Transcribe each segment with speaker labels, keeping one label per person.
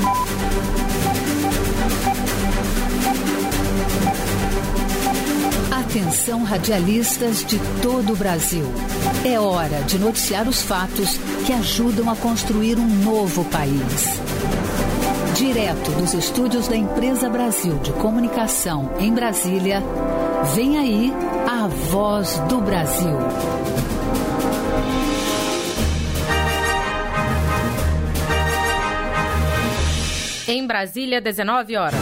Speaker 1: Atenção, radialistas de todo o Brasil. É hora de noticiar os fatos que ajudam a construir um novo país. Direto dos estúdios da Empresa Brasil de Comunicação em Brasília, vem aí a Voz do Brasil.
Speaker 2: Em Brasília, 19 horas.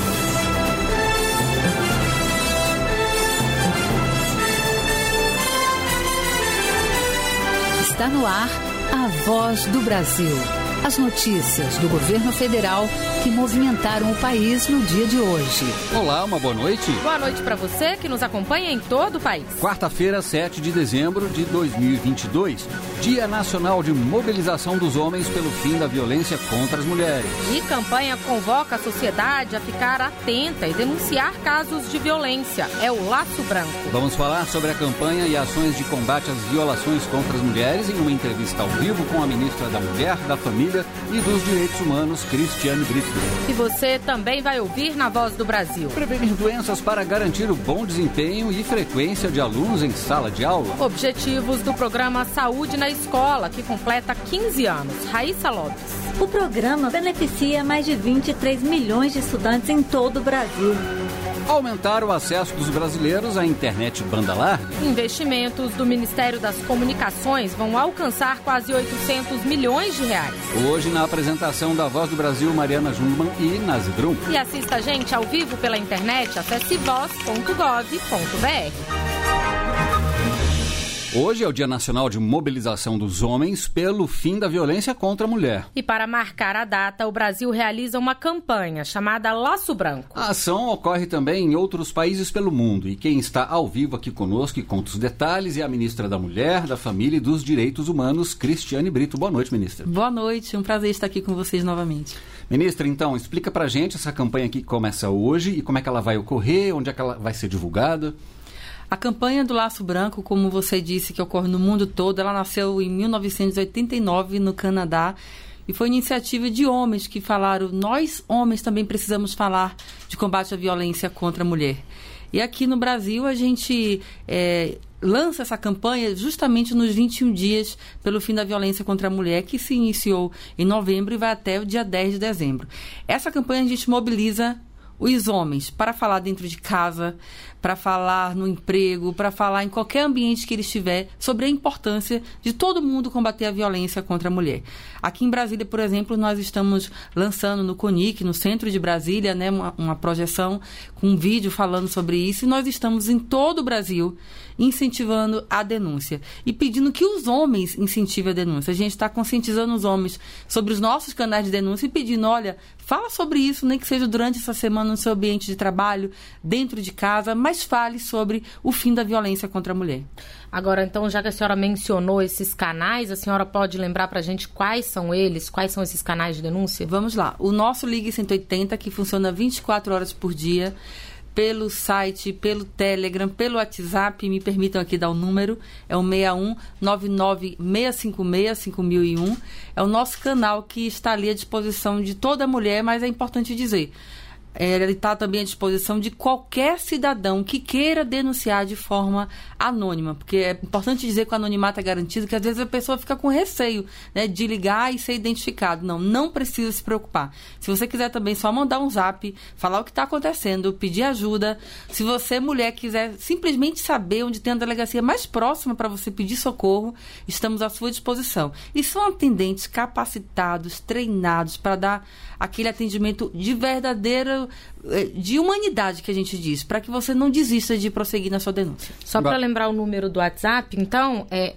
Speaker 1: Está no ar a Voz do Brasil. As notícias do governo federal que movimentaram o país no dia de hoje.
Speaker 3: Olá, uma boa noite.
Speaker 2: Boa noite para você que nos acompanha em todo o país.
Speaker 3: Quarta-feira, 7 de dezembro de 2022. Dia Nacional de Mobilização dos Homens pelo fim da violência contra as mulheres.
Speaker 2: E campanha convoca a sociedade a ficar atenta e denunciar casos de violência. É o Laço Branco.
Speaker 3: Vamos falar sobre a campanha e ações de combate às violações contra as mulheres em uma entrevista ao vivo com a ministra da Mulher, da Família e dos Direitos Humanos, Cristiane Brito.
Speaker 2: E você também vai ouvir na Voz do Brasil.
Speaker 3: Prevenir doenças para garantir o bom desempenho e frequência de alunos em sala de aula.
Speaker 2: Objetivos do programa Saúde na Escola, que completa 15 anos. Raíssa Lopes.
Speaker 4: O programa beneficia mais de 23 milhões de estudantes em todo o Brasil.
Speaker 3: Aumentar o acesso dos brasileiros à internet banda larga.
Speaker 2: Investimentos do Ministério das Comunicações vão alcançar quase 800 milhões de reais.
Speaker 3: Hoje, na apresentação da Voz do Brasil, Mariana Jungmann e Nazi Brum.
Speaker 2: E assista a gente ao vivo pela internet, acesse voz.gov.br.
Speaker 3: Hoje é o Dia Nacional de Mobilização dos Homens pelo fim da violência contra a mulher.
Speaker 2: E para marcar a data, o Brasil realiza uma campanha chamada Laço Branco.
Speaker 3: A ação ocorre também em outros países pelo mundo. E quem está ao vivo aqui conosco e conta os detalhes é a ministra da Mulher, da Família e dos Direitos Humanos, Cristiane Brito. Boa noite, ministra.
Speaker 5: Boa noite, um prazer estar aqui com vocês novamente.
Speaker 3: Ministra, então, explica pra gente essa campanha aqui que começa hoje e como é que ela vai ocorrer, onde é que ela vai ser divulgada.
Speaker 5: A campanha do Laço Branco, como você disse, que ocorre no mundo todo, ela nasceu em 1989 no Canadá e foi iniciativa de homens que falaram, nós homens também precisamos falar de combate à violência contra a mulher. E aqui no Brasil a gente lança essa campanha justamente nos 21 dias pelo fim da violência contra a mulher, que se iniciou em novembro e vai até o dia 10 de dezembro. Essa campanha a gente mobiliza os homens para falar dentro de casa, para falar no emprego, para falar em qualquer ambiente que ele estiver sobre a importância de todo mundo combater a violência contra a mulher. Aqui em Brasília, por exemplo, nós estamos lançando no CONIC, no centro de Brasília, né, uma projeção com um vídeo falando sobre isso, e nós estamos em todo o Brasil incentivando a denúncia e pedindo que os homens incentivem a denúncia. A gente está conscientizando os homens sobre os nossos canais de denúncia e pedindo, olha, fala sobre isso, nem que seja durante essa semana no seu ambiente de trabalho, dentro de casa, mas fale sobre o fim da violência contra a mulher.
Speaker 2: Agora, então, já que a senhora mencionou esses canais, a senhora pode lembrar para a gente quais são eles, quais são esses canais de denúncia?
Speaker 5: Vamos lá. O nosso Ligue 180, que funciona 24 horas por dia, pelo site, pelo Telegram, pelo WhatsApp, me permitam aqui dar o número, é o 6199-656-5001. É o nosso canal que está ali à disposição de toda mulher, mas é importante dizer, ele está também à disposição de qualquer cidadão que queira denunciar de forma anônima, porque é importante dizer que o anonimato é garantido, que às vezes a pessoa fica com receio, né, de ligar e ser identificado. Não precisa se preocupar. Se você quiser também só mandar um zap, falar o que está acontecendo, pedir ajuda. Se você, mulher, quiser simplesmente saber onde tem a delegacia mais próxima para você pedir socorro, estamos à sua disposição. E são atendentes capacitados, treinados para dar aquele atendimento de verdadeira, de humanidade que a gente diz, para que você não desista de prosseguir na sua denúncia.
Speaker 2: Só para lembrar o número do WhatsApp, então, é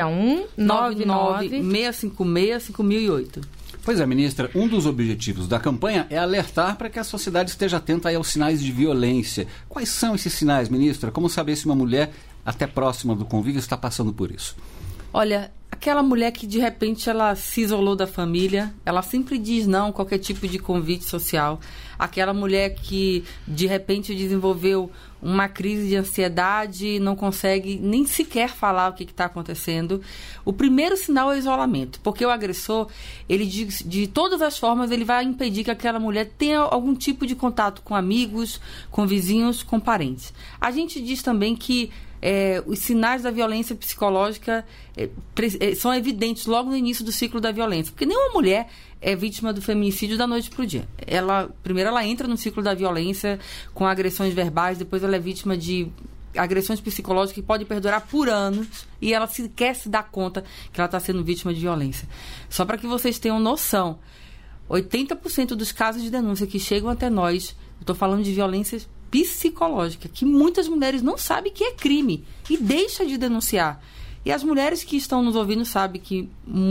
Speaker 5: 6199-656-5008.
Speaker 3: Pois é, ministra, um dos objetivos da campanha é alertar para que a sociedade esteja atenta aí aos sinais de violência. Quais são esses sinais, ministra? Como saber se uma mulher, até próxima do convívio, está passando por isso?
Speaker 5: Olha, aquela mulher que de repente ela se isolou da família, ela sempre diz não a qualquer tipo de convite social. Aquela mulher que de repente desenvolveu uma crise de ansiedade, não consegue nem sequer falar o que está acontecendo. O primeiro sinal é o isolamento, porque o agressor, ele de todas as formas, ele vai impedir que aquela mulher tenha algum tipo de contato com amigos, com vizinhos, com parentes. A gente diz também que os sinais da violência psicológica são evidentes logo no início do ciclo da violência, porque nenhuma mulher é vítima do feminicídio da noite para o dia. Primeiro ela entra no ciclo da violência com agressões verbais, depois ela é vítima de agressões psicológicas que podem perdurar por anos e ela sequer se dá conta que ela está sendo vítima de violência. Só para que vocês tenham noção, 80% dos casos de denúncia que chegam até nós, eu estou falando de violências psicológica, que muitas mulheres não sabem que é crime e deixam de denunciar. E as mulheres que estão nos ouvindo sabem que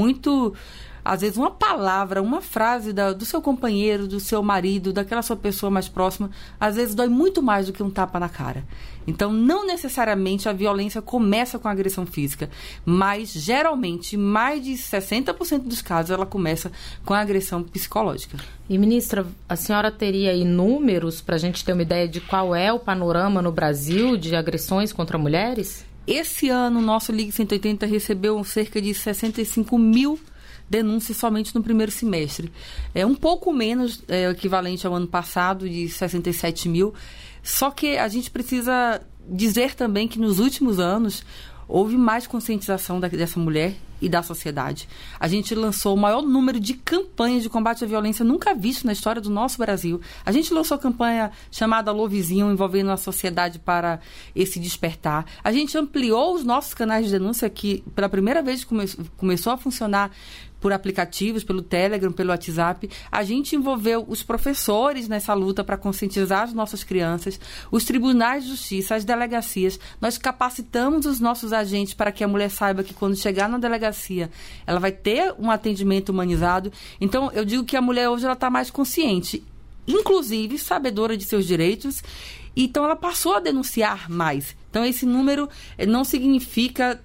Speaker 5: às vezes uma palavra, uma frase do seu companheiro, do seu marido, daquela sua pessoa mais próxima, às vezes dói muito mais do que um tapa na cara. Então, não necessariamente a violência começa com a agressão física, mas geralmente, mais de 60% dos casos, ela começa com a agressão psicológica.
Speaker 2: E, ministra, a senhora teria aí números para a gente ter uma ideia de qual é o panorama no Brasil de agressões contra mulheres?
Speaker 5: Esse ano, o nosso Ligue 180 recebeu cerca de 65 mil denúncias somente no primeiro semestre. É um pouco menos o equivalente ao ano passado, de 67 mil. Só que a gente precisa dizer também que nos últimos anos houve mais conscientização dessa mulher e da sociedade. A gente lançou o maior número de campanhas de combate à violência nunca visto na história do nosso Brasil. A gente lançou a campanha chamada Alô Vizinho, envolvendo a sociedade para esse despertar. A gente ampliou os nossos canais de denúncia, que pela primeira vez começou a funcionar por aplicativos, pelo Telegram, pelo WhatsApp. A gente envolveu os professores nessa luta para conscientizar as nossas crianças, os tribunais de justiça, as delegacias. Nós capacitamos os nossos agentes para que a mulher saiba que quando chegar na delegacia, ela vai ter um atendimento humanizado. Então, eu digo que a mulher hoje está mais consciente, inclusive sabedora de seus direitos. Então, ela passou a denunciar mais. Então, esse número não significa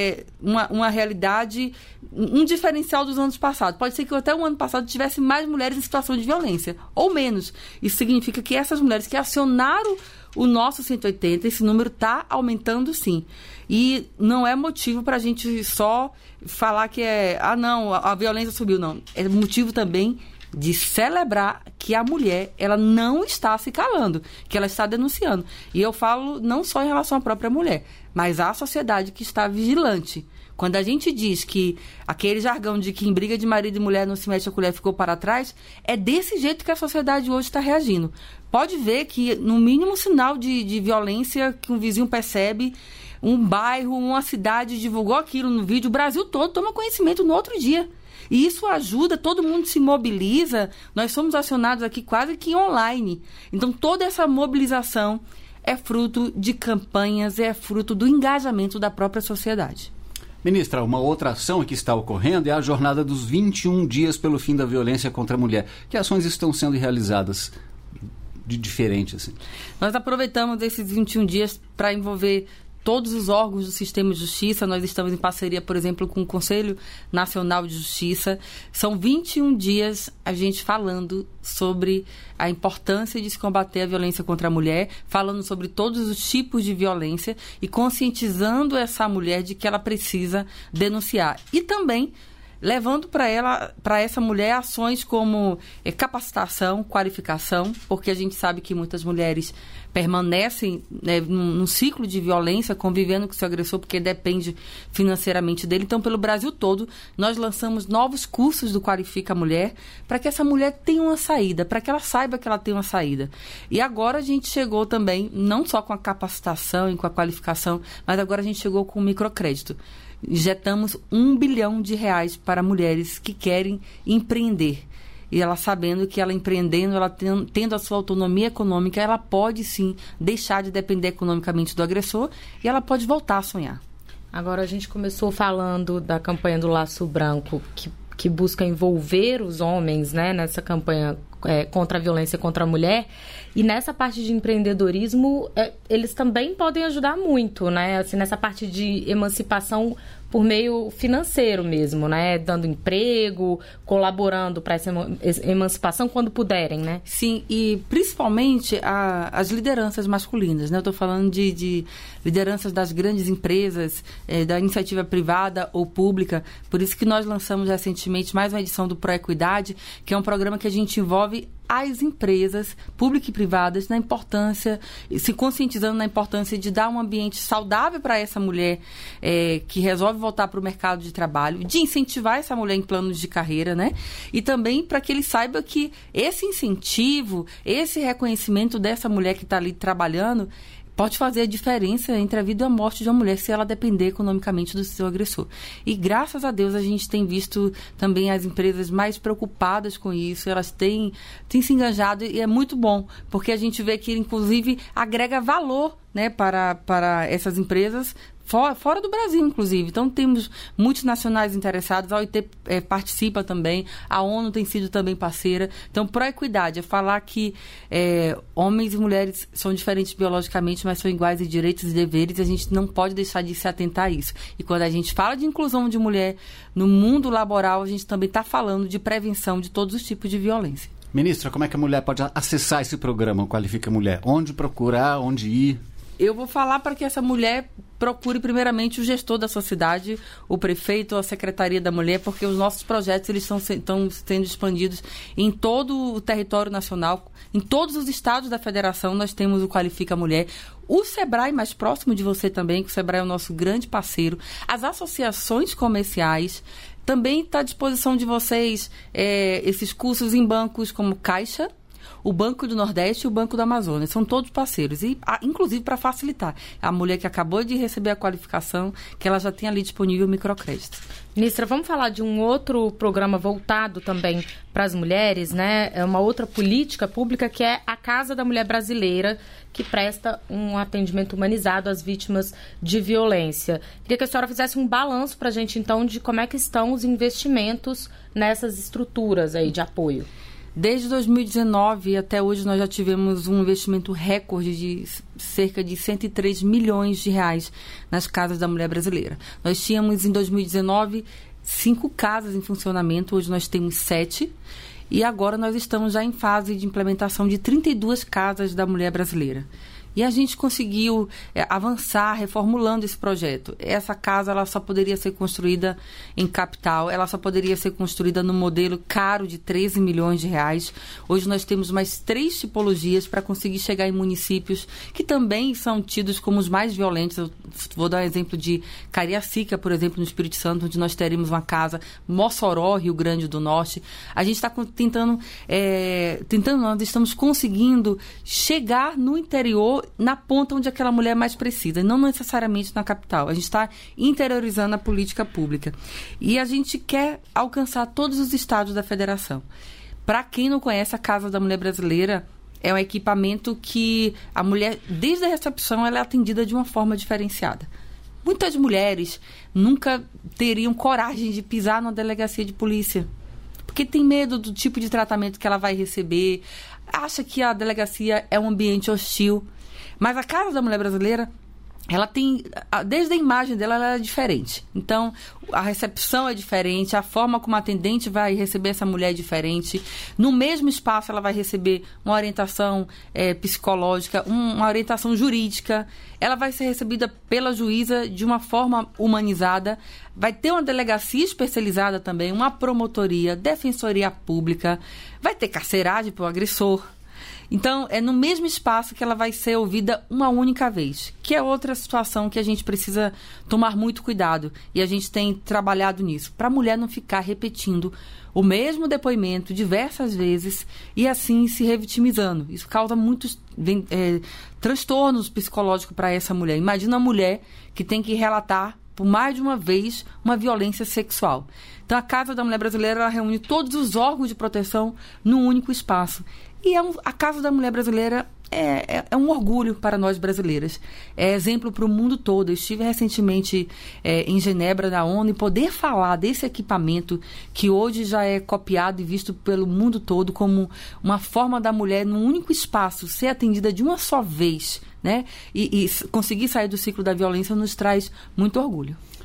Speaker 5: uma realidade, um diferencial dos anos passados. Pode ser que até o ano passado tivesse mais mulheres em situação de violência, ou menos. Isso significa que essas mulheres que acionaram o nosso 180, esse número está aumentando, sim. E não é motivo para a gente só falar que a violência subiu, não. É motivo também de celebrar que a mulher, ela não está se calando, que ela está denunciando. E eu falo não só em relação à própria mulher, mas à sociedade que está vigilante. Quando a gente diz que aquele jargão de que em briga de marido e mulher não se mete a colher ficou para trás, é desse jeito que a sociedade hoje está reagindo. Pode ver que, no mínimo sinal de violência que um vizinho percebe, um bairro, uma cidade divulgou aquilo no vídeo, o Brasil todo toma conhecimento no outro dia. E isso ajuda, todo mundo se mobiliza, nós somos acionados aqui quase que online. Então, toda essa mobilização é fruto de campanhas, é fruto do engajamento da própria sociedade.
Speaker 3: Ministra, uma outra ação que está ocorrendo é a jornada dos 21 dias pelo fim da violência contra a mulher. Que ações estão sendo realizadas de diferente, assim?
Speaker 5: Nós aproveitamos esses 21 dias para envolver todos os órgãos do sistema de justiça. Nós estamos em parceria, por exemplo, com o Conselho Nacional de Justiça. São 21 dias a gente falando sobre a importância de se combater a violência contra a mulher, falando sobre todos os tipos de violência e conscientizando essa mulher de que ela precisa denunciar. E também levando para essa mulher ações como capacitação, qualificação, porque a gente sabe que muitas mulheres permanecem num ciclo de violência, convivendo com seu agressor, porque depende financeiramente dele. Então, pelo Brasil todo, nós lançamos novos cursos do Qualifica a Mulher, para que essa mulher tenha uma saída, para que ela saiba que ela tem uma saída. E agora a gente chegou também, não só com a capacitação e com a qualificação, mas agora a gente chegou com o microcrédito. Injetamos R$1 bilhão para mulheres que querem empreender. E ela sabendo que ela empreendendo, ela tendo a sua autonomia econômica, ela pode sim deixar de depender economicamente do agressor e ela pode voltar a sonhar.
Speaker 2: Agora a gente começou falando da campanha do Laço Branco, que busca envolver os homens, né, nessa campanha contra a violência contra a mulher. E nessa parte de empreendedorismo, eles também podem ajudar muito, né? Assim, nessa parte de emancipação por meio financeiro mesmo, né? Dando emprego, colaborando para essa emancipação quando puderem, né?
Speaker 5: Sim, e principalmente as lideranças masculinas, né? Eu estou falando de lideranças das grandes empresas, da iniciativa privada ou pública. Por isso que nós lançamos recentemente mais uma edição do Proequidade, que é um programa que a gente envolve as empresas públicas e privadas na importância, se conscientizando na importância de dar um ambiente saudável para essa mulher que resolve voltar para o mercado de trabalho, de incentivar essa mulher em planos de carreira, né? E também para que ele saiba que esse incentivo, esse reconhecimento dessa mulher que está ali trabalhando pode fazer a diferença entre a vida e a morte de uma mulher se ela depender economicamente do seu agressor. E graças a Deus a gente tem visto também as empresas mais preocupadas com isso, elas têm se engajado e é muito bom, porque a gente vê que inclusive agrega valor, né, para essas empresas fora do Brasil, inclusive. Então, temos multinacionais interessados, a OIT participa também, a ONU tem sido também parceira. Então, Proequidade é falar que homens e mulheres são diferentes biologicamente, mas são iguais em direitos e deveres, e a gente não pode deixar de se atentar a isso. E quando a gente fala de inclusão de mulher no mundo laboral, a gente também está falando de prevenção de todos os tipos de violência.
Speaker 3: Ministra, como é que a mulher pode acessar esse programa Qualifica Mulher? Onde procurar, onde ir?
Speaker 5: Eu vou falar para que essa mulher procure primeiramente o gestor da sua cidade, o prefeito, a secretaria da mulher, porque os nossos projetos eles estão sendo expandidos em todo o território nacional, em todos os estados da federação nós temos o Qualifica Mulher. O SEBRAE mais próximo de você também, que o SEBRAE é o nosso grande parceiro, as associações comerciais. Também está à disposição de vocês esses cursos em bancos como Caixa, o Banco do Nordeste e o Banco do Amazonas. São todos parceiros. E, inclusive, para facilitar. A mulher que acabou de receber a qualificação, que ela já tem ali disponível o microcrédito.
Speaker 2: Ministra, vamos falar de um outro programa voltado também para as mulheres, né? É uma outra política pública que é a Casa da Mulher Brasileira, que presta um atendimento humanizado às vítimas de violência. Queria que a senhora fizesse um balanço para a gente, então, de como é que estão os investimentos nessas estruturas aí de apoio.
Speaker 5: Desde 2019 até hoje nós já tivemos um investimento recorde de cerca de 103 milhões de reais nas casas da mulher brasileira. Nós tínhamos em 2019 5 casas em funcionamento, hoje nós temos 7 e agora nós estamos já em fase de implementação de 32 casas da mulher brasileira. E a gente conseguiu avançar reformulando esse projeto. Essa casa ela só poderia ser construída em capital, ela só poderia ser construída no modelo caro de 13 milhões de reais. Hoje nós temos mais 3 tipologias para conseguir chegar em municípios que também são tidos como os mais violentos. Eu vou dar um exemplo de Cariacica, por exemplo, no Espírito Santo, onde nós teremos uma casa, Mossoró, Rio Grande do Norte. A gente está nós estamos conseguindo chegar no interior, na ponta onde aquela mulher mais precisa, não necessariamente na capital. A gente está interiorizando a política pública. E a gente quer alcançar todos os estados da federação. Para quem não conhece, a Casa da Mulher Brasileira é um equipamento que a mulher, desde a recepção, ela é atendida de uma forma diferenciada. Muitas mulheres nunca teriam coragem de pisar numa delegacia de polícia, porque tem medo do tipo de tratamento que ela vai receber, acha que a delegacia é um ambiente hostil. Mas a Casa da Mulher Brasileira, ela tem, desde a imagem dela, ela é diferente. Então, a recepção é diferente, a forma como a atendente vai receber essa mulher é diferente. No mesmo espaço, ela vai receber uma orientação psicológica, uma orientação jurídica. Ela vai ser recebida pela juíza de uma forma humanizada. Vai ter uma delegacia especializada também, uma promotoria, defensoria pública. Vai ter carceragem para o agressor. Então, é no mesmo espaço que ela vai ser ouvida uma única vez, que é outra situação que a gente precisa tomar muito cuidado. E a gente tem trabalhado nisso, para a mulher não ficar repetindo o mesmo depoimento diversas vezes e assim se revitimizando. Isso causa muitos transtornos psicológicos para essa mulher. Imagina uma mulher que tem que relatar por mais de uma vez uma violência sexual. Então, a Casa da Mulher Brasileira ela reúne todos os órgãos de proteção num único espaço. E a Casa da Mulher Brasileira é um orgulho para nós brasileiras. É exemplo para o mundo todo. Eu estive recentemente em Genebra, na ONU, e poder falar desse equipamento que hoje já é copiado e visto pelo mundo todo como uma forma da mulher, num único espaço, ser atendida de uma só vez, né? E conseguir sair do ciclo da violência nos traz muito orgulho.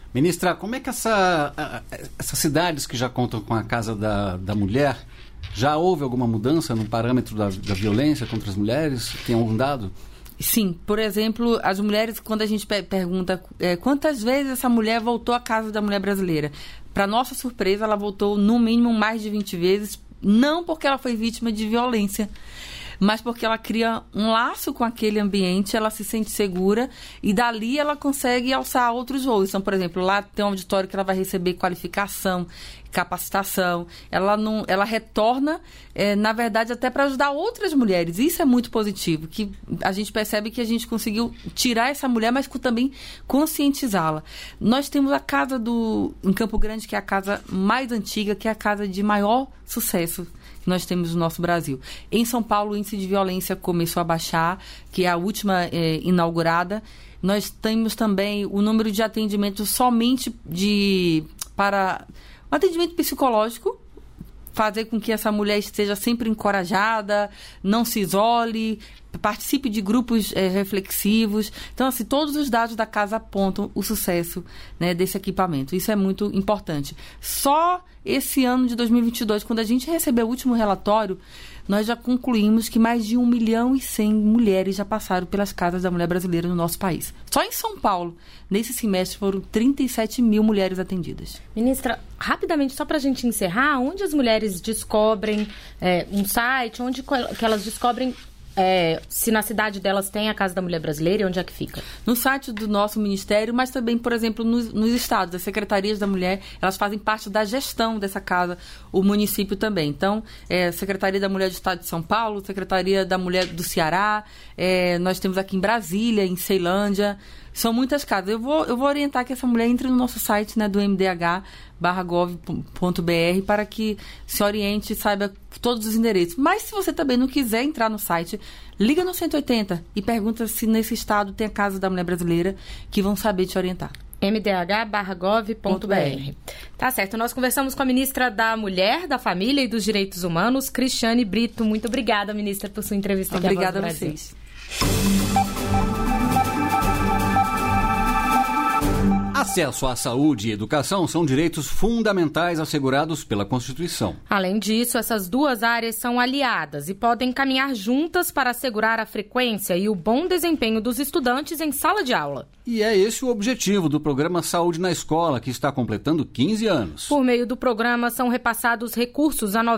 Speaker 3: Ministra, como é que essas cidades que já contam com a Casa da Mulher, já houve alguma mudança no parâmetro da violência contra as mulheres? Tem algum dado?
Speaker 5: Sim, por exemplo, as mulheres, quando a gente pergunta quantas vezes essa mulher voltou à Casa da Mulher Brasileira, para nossa surpresa, ela voltou no mínimo mais de 20 vezes, não porque ela foi vítima de violência, mas porque ela cria um laço com aquele ambiente, ela se sente segura e dali ela consegue alçar outros voos. Então, por exemplo, lá tem um auditório que ela vai receber qualificação, capacitação, ela retorna, na verdade, até para ajudar outras mulheres. Isso é muito positivo, que a gente percebe que a gente conseguiu tirar essa mulher, mas também conscientizá-la. Nós temos a casa em Campo Grande, que é a casa mais antiga, que é a casa de maior sucesso que nós temos no nosso Brasil. Em São Paulo, o índice de violência começou a baixar, que é a última inaugurada. Nós temos também o número de atendimentos somente para um atendimento psicológico, fazer com que essa mulher esteja sempre encorajada, não se isole, participe de grupos reflexivos. Então, assim, todos os dados da casa apontam o sucesso, né, desse equipamento. Isso é muito importante. Só esse ano de 2022, quando a gente recebeu o último relatório, nós já concluímos que mais de 1.100.000 mulheres já passaram pelas casas da mulher brasileira no nosso país. Só em São Paulo, nesse semestre, foram 37.000 mulheres atendidas.
Speaker 2: Ministra, rapidamente, só para a gente encerrar, onde as mulheres descobrem um site, onde que elas descobrem se na cidade delas tem a Casa da Mulher Brasileira e onde é que fica? No site do nosso ministério, mas também, por exemplo, nos estados, as secretarias da mulher, elas fazem parte da gestão dessa casa, o município também. Então, Secretaria da Mulher do Estado de São Paulo, Secretaria da Mulher do Ceará, nós temos aqui em Brasília, em Ceilândia, são muitas casas. Eu vou orientar que essa mulher entre no nosso site, né, do mdh.gov.br para que se oriente e saiba todos os endereços. Mas se você também não quiser entrar no site, liga no 180 e pergunta se nesse estado tem a Casa da Mulher Brasileira, que vão saber te orientar. mdh.gov.br. Tá certo, nós conversamos com a ministra da Mulher, da Família e dos Direitos Humanos, Cristiane Brito. Muito obrigada, ministra, por sua entrevista aqui.
Speaker 5: Obrigada a vocês.
Speaker 3: Acesso à saúde e educação são direitos fundamentais assegurados pela Constituição.
Speaker 2: Além disso, essas duas áreas são aliadas e podem caminhar juntas para assegurar a frequência e o bom desempenho dos estudantes em sala de aula.
Speaker 3: E é esse o objetivo do programa Saúde na Escola, que está completando 15 anos.
Speaker 2: Por meio do programa, são repassados recursos a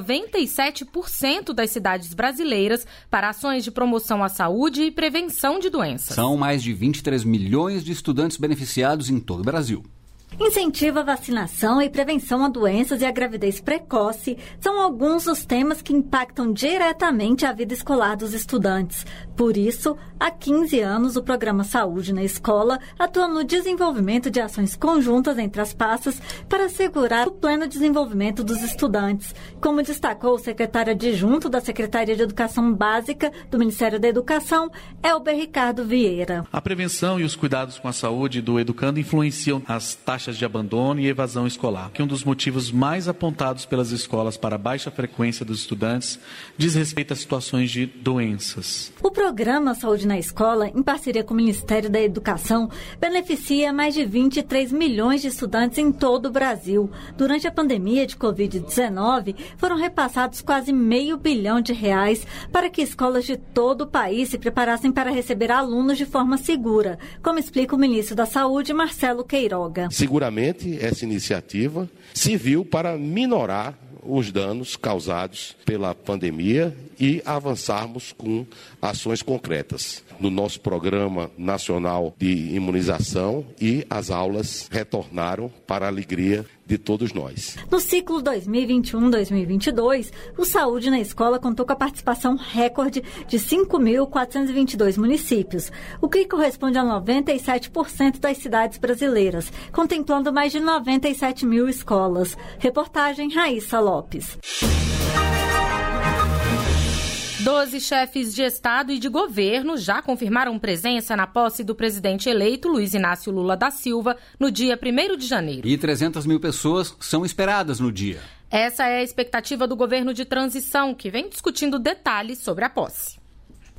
Speaker 2: 97% das cidades brasileiras para ações de promoção à saúde e prevenção de doenças.
Speaker 3: São mais de 23 milhões de estudantes beneficiados em todo o Brasil.
Speaker 4: Incentiva a vacinação e prevenção a doenças e a gravidez precoce são alguns dos temas que impactam diretamente a vida escolar dos estudantes. Por isso, há 15 anos, o programa Saúde na Escola atua no desenvolvimento de ações conjuntas entre as pastas para assegurar o pleno desenvolvimento dos estudantes, como destacou o secretário adjunto da Secretaria de Educação Básica do Ministério da Educação, Elber Ricardo Vieira.
Speaker 6: A prevenção e os cuidados com a saúde do educando influenciam as taxas de abandono e evasão escolar, que um dos motivos mais apontados pelas escolas para a baixa frequência dos estudantes diz respeito a situações de doenças.
Speaker 4: O programa Saúde na Escola, em parceria com o Ministério da Educação, beneficia mais de 23 milhões de estudantes em todo o Brasil. Durante a pandemia de Covid-19, foram repassados quase R$500 bilhão para que escolas de todo o país se preparassem para receber alunos de forma segura, como explica o ministro da Saúde, Marcelo Queiroga.
Speaker 7: Seguramente, essa iniciativa serviu para minorar os danos causados pela pandemia e avançarmos com ações concretas no nosso Programa Nacional de Imunização, e as aulas retornaram para a alegria de todos nós.
Speaker 4: No ciclo 2021-2022, o Saúde na Escola contou com a participação recorde de 5.422 municípios, o que corresponde a 97% das cidades brasileiras, contemplando mais de 97 mil escolas. Reportagem Raíssa Lopes.
Speaker 2: 12 chefes de Estado e de governo já confirmaram presença na posse do presidente eleito Luiz Inácio Lula da Silva no dia 1º de janeiro.
Speaker 3: E 300 mil pessoas são esperadas no dia.
Speaker 2: Essa é a expectativa do governo de transição, que vem discutindo detalhes sobre a posse.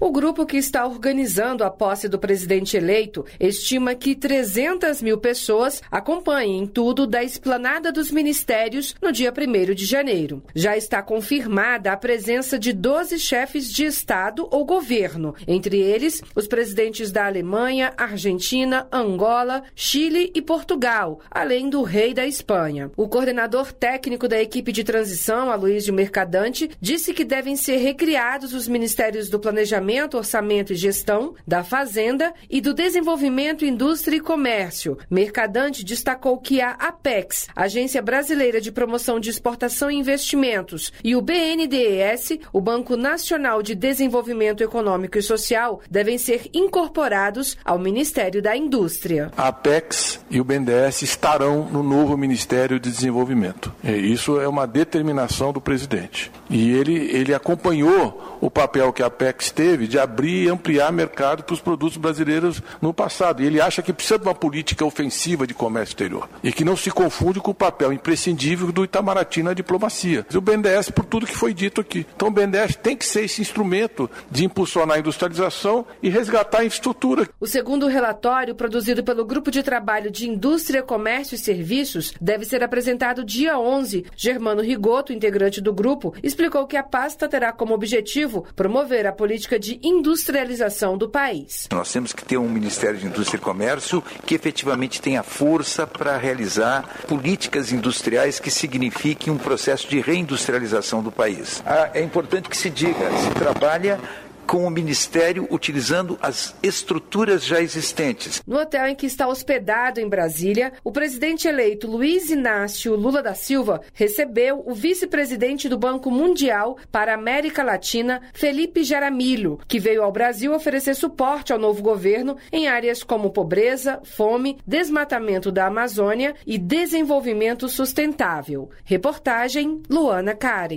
Speaker 8: O grupo que está organizando a posse do presidente eleito estima que 300 mil pessoas acompanhem tudo da esplanada dos ministérios no dia 1º de janeiro. Já está confirmada a presença de 12 chefes de Estado ou governo, entre eles os presidentes da Alemanha, Argentina, Angola, Chile e Portugal, além do rei da Espanha. O coordenador técnico da equipe de transição, Aloysio Mercadante, disse que devem ser recriados os ministérios do Planejamento, Orçamento e Gestão, da Fazenda e do Desenvolvimento, Indústria e Comércio. Mercadante destacou que a Apex, Agência Brasileira de Promoção de Exportação e Investimentos, e o BNDES, o Banco Nacional de Desenvolvimento Econômico e Social, devem ser incorporados ao Ministério da Indústria.
Speaker 9: A Apex e o BNDES estarão no novo Ministério de Desenvolvimento. Isso é uma determinação do presidente. E ele acompanhou o papel que a Apex teve de abrir e ampliar mercado para os produtos brasileiros no passado. E ele acha que precisa de uma política ofensiva de comércio exterior e que não se confunde com o papel imprescindível do Itamaraty na diplomacia. O BNDES, por tudo que foi dito aqui. Então o BNDES tem que ser esse instrumento de impulsionar a industrialização e resgatar a infraestrutura.
Speaker 8: O segundo relatório, produzido pelo Grupo de Trabalho de Indústria, Comércio e Serviços, deve ser apresentado dia 11. Germano Rigoto, integrante do grupo, explicou que a pasta terá como objetivo promover a política de industrialização do país.
Speaker 10: Nós temos que ter um Ministério de Indústria e Comércio que efetivamente tenha força para realizar políticas industriais que signifiquem um processo de reindustrialização do país. É importante que se diga, se trabalha com o Ministério utilizando as estruturas já existentes.
Speaker 8: No hotel em que está hospedado em Brasília, o presidente eleito Luiz Inácio Lula da Silva recebeu o vice-presidente do Banco Mundial para a América Latina, Felipe Jaramillo, que veio ao Brasil oferecer suporte ao novo governo em áreas como pobreza, fome, desmatamento da Amazônia e desenvolvimento sustentável. Reportagem Luana Karen.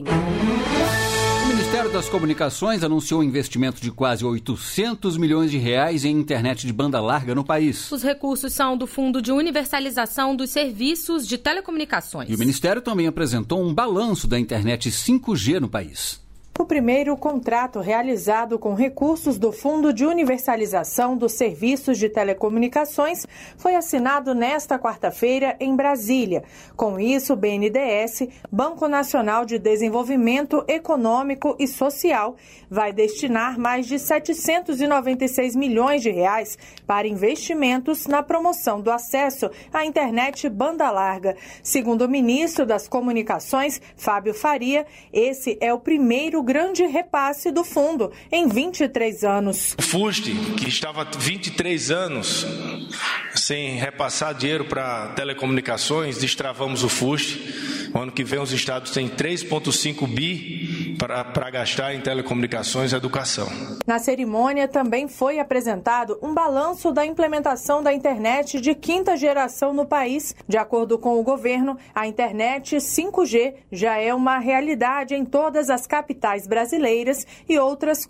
Speaker 3: O Ministério das Comunicações anunciou um investimento de quase 800 milhões de reais em internet de banda larga no país.
Speaker 2: Os recursos são do Fundo de Universalização dos Serviços de Telecomunicações.
Speaker 3: E o Ministério também apresentou um balanço da internet 5G no país.
Speaker 11: O primeiro contrato realizado com recursos do Fundo de Universalização dos Serviços de Telecomunicações foi assinado nesta quarta-feira em Brasília. Com isso, o BNDES, Banco Nacional de Desenvolvimento Econômico e Social, vai destinar mais de 796 milhões de reais para investimentos na promoção do acesso à internet banda larga. Segundo o ministro das Comunicações, Fábio Faria, esse é o primeiro grande repasse do fundo em 23 anos.
Speaker 12: O FUST, que estava 23 anos sem repassar dinheiro para telecomunicações, destravamos o FUST. O ano que vem os estados têm 3,5 bi para gastar em telecomunicações e educação.
Speaker 11: Na cerimônia também foi apresentado um balanço da implementação da internet de quinta geração no país. De acordo com o governo, a internet 5G já é uma realidade em todas as capitais brasileiras e outras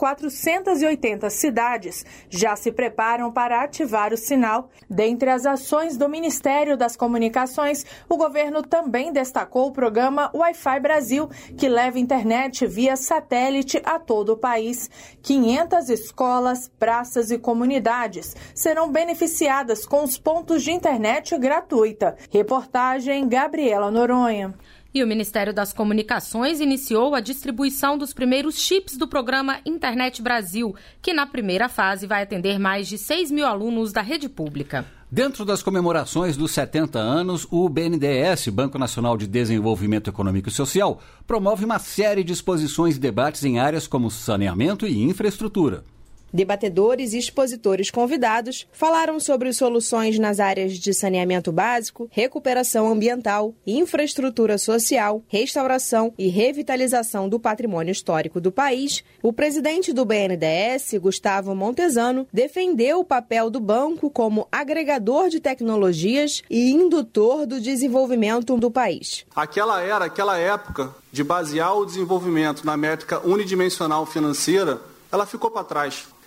Speaker 11: 480 cidades já se preparam para ativar o sinal. Dentre as ações do Ministério das Comunicações, o governo também destacou o programa Wi-Fi Brasil, que leva internet via satélite a todo o país. 500 escolas, praças e comunidades serão beneficiadas com os pontos de internet gratuita. Reportagem Gabriela Noronha.
Speaker 2: E o Ministério das Comunicações iniciou a distribuição dos primeiros chips do programa Internet Brasil, que na primeira fase vai atender mais de 6 mil alunos da rede pública.
Speaker 3: Dentro das comemorações dos 70 anos, o BNDES, Banco Nacional de Desenvolvimento Econômico e Social, promove uma série de exposições e debates em áreas como saneamento e infraestrutura.
Speaker 13: Debatedores e expositores convidados falaram sobre soluções nas áreas de saneamento básico, recuperação ambiental, infraestrutura social, restauração e revitalização do patrimônio histórico do país. O presidente do BNDES, Gustavo Montesano, defendeu o papel do banco como agregador de tecnologias e indutor do desenvolvimento do país.
Speaker 14: Aquela época de basear o desenvolvimento na métrica unidimensional financeira, ela ficou para trás.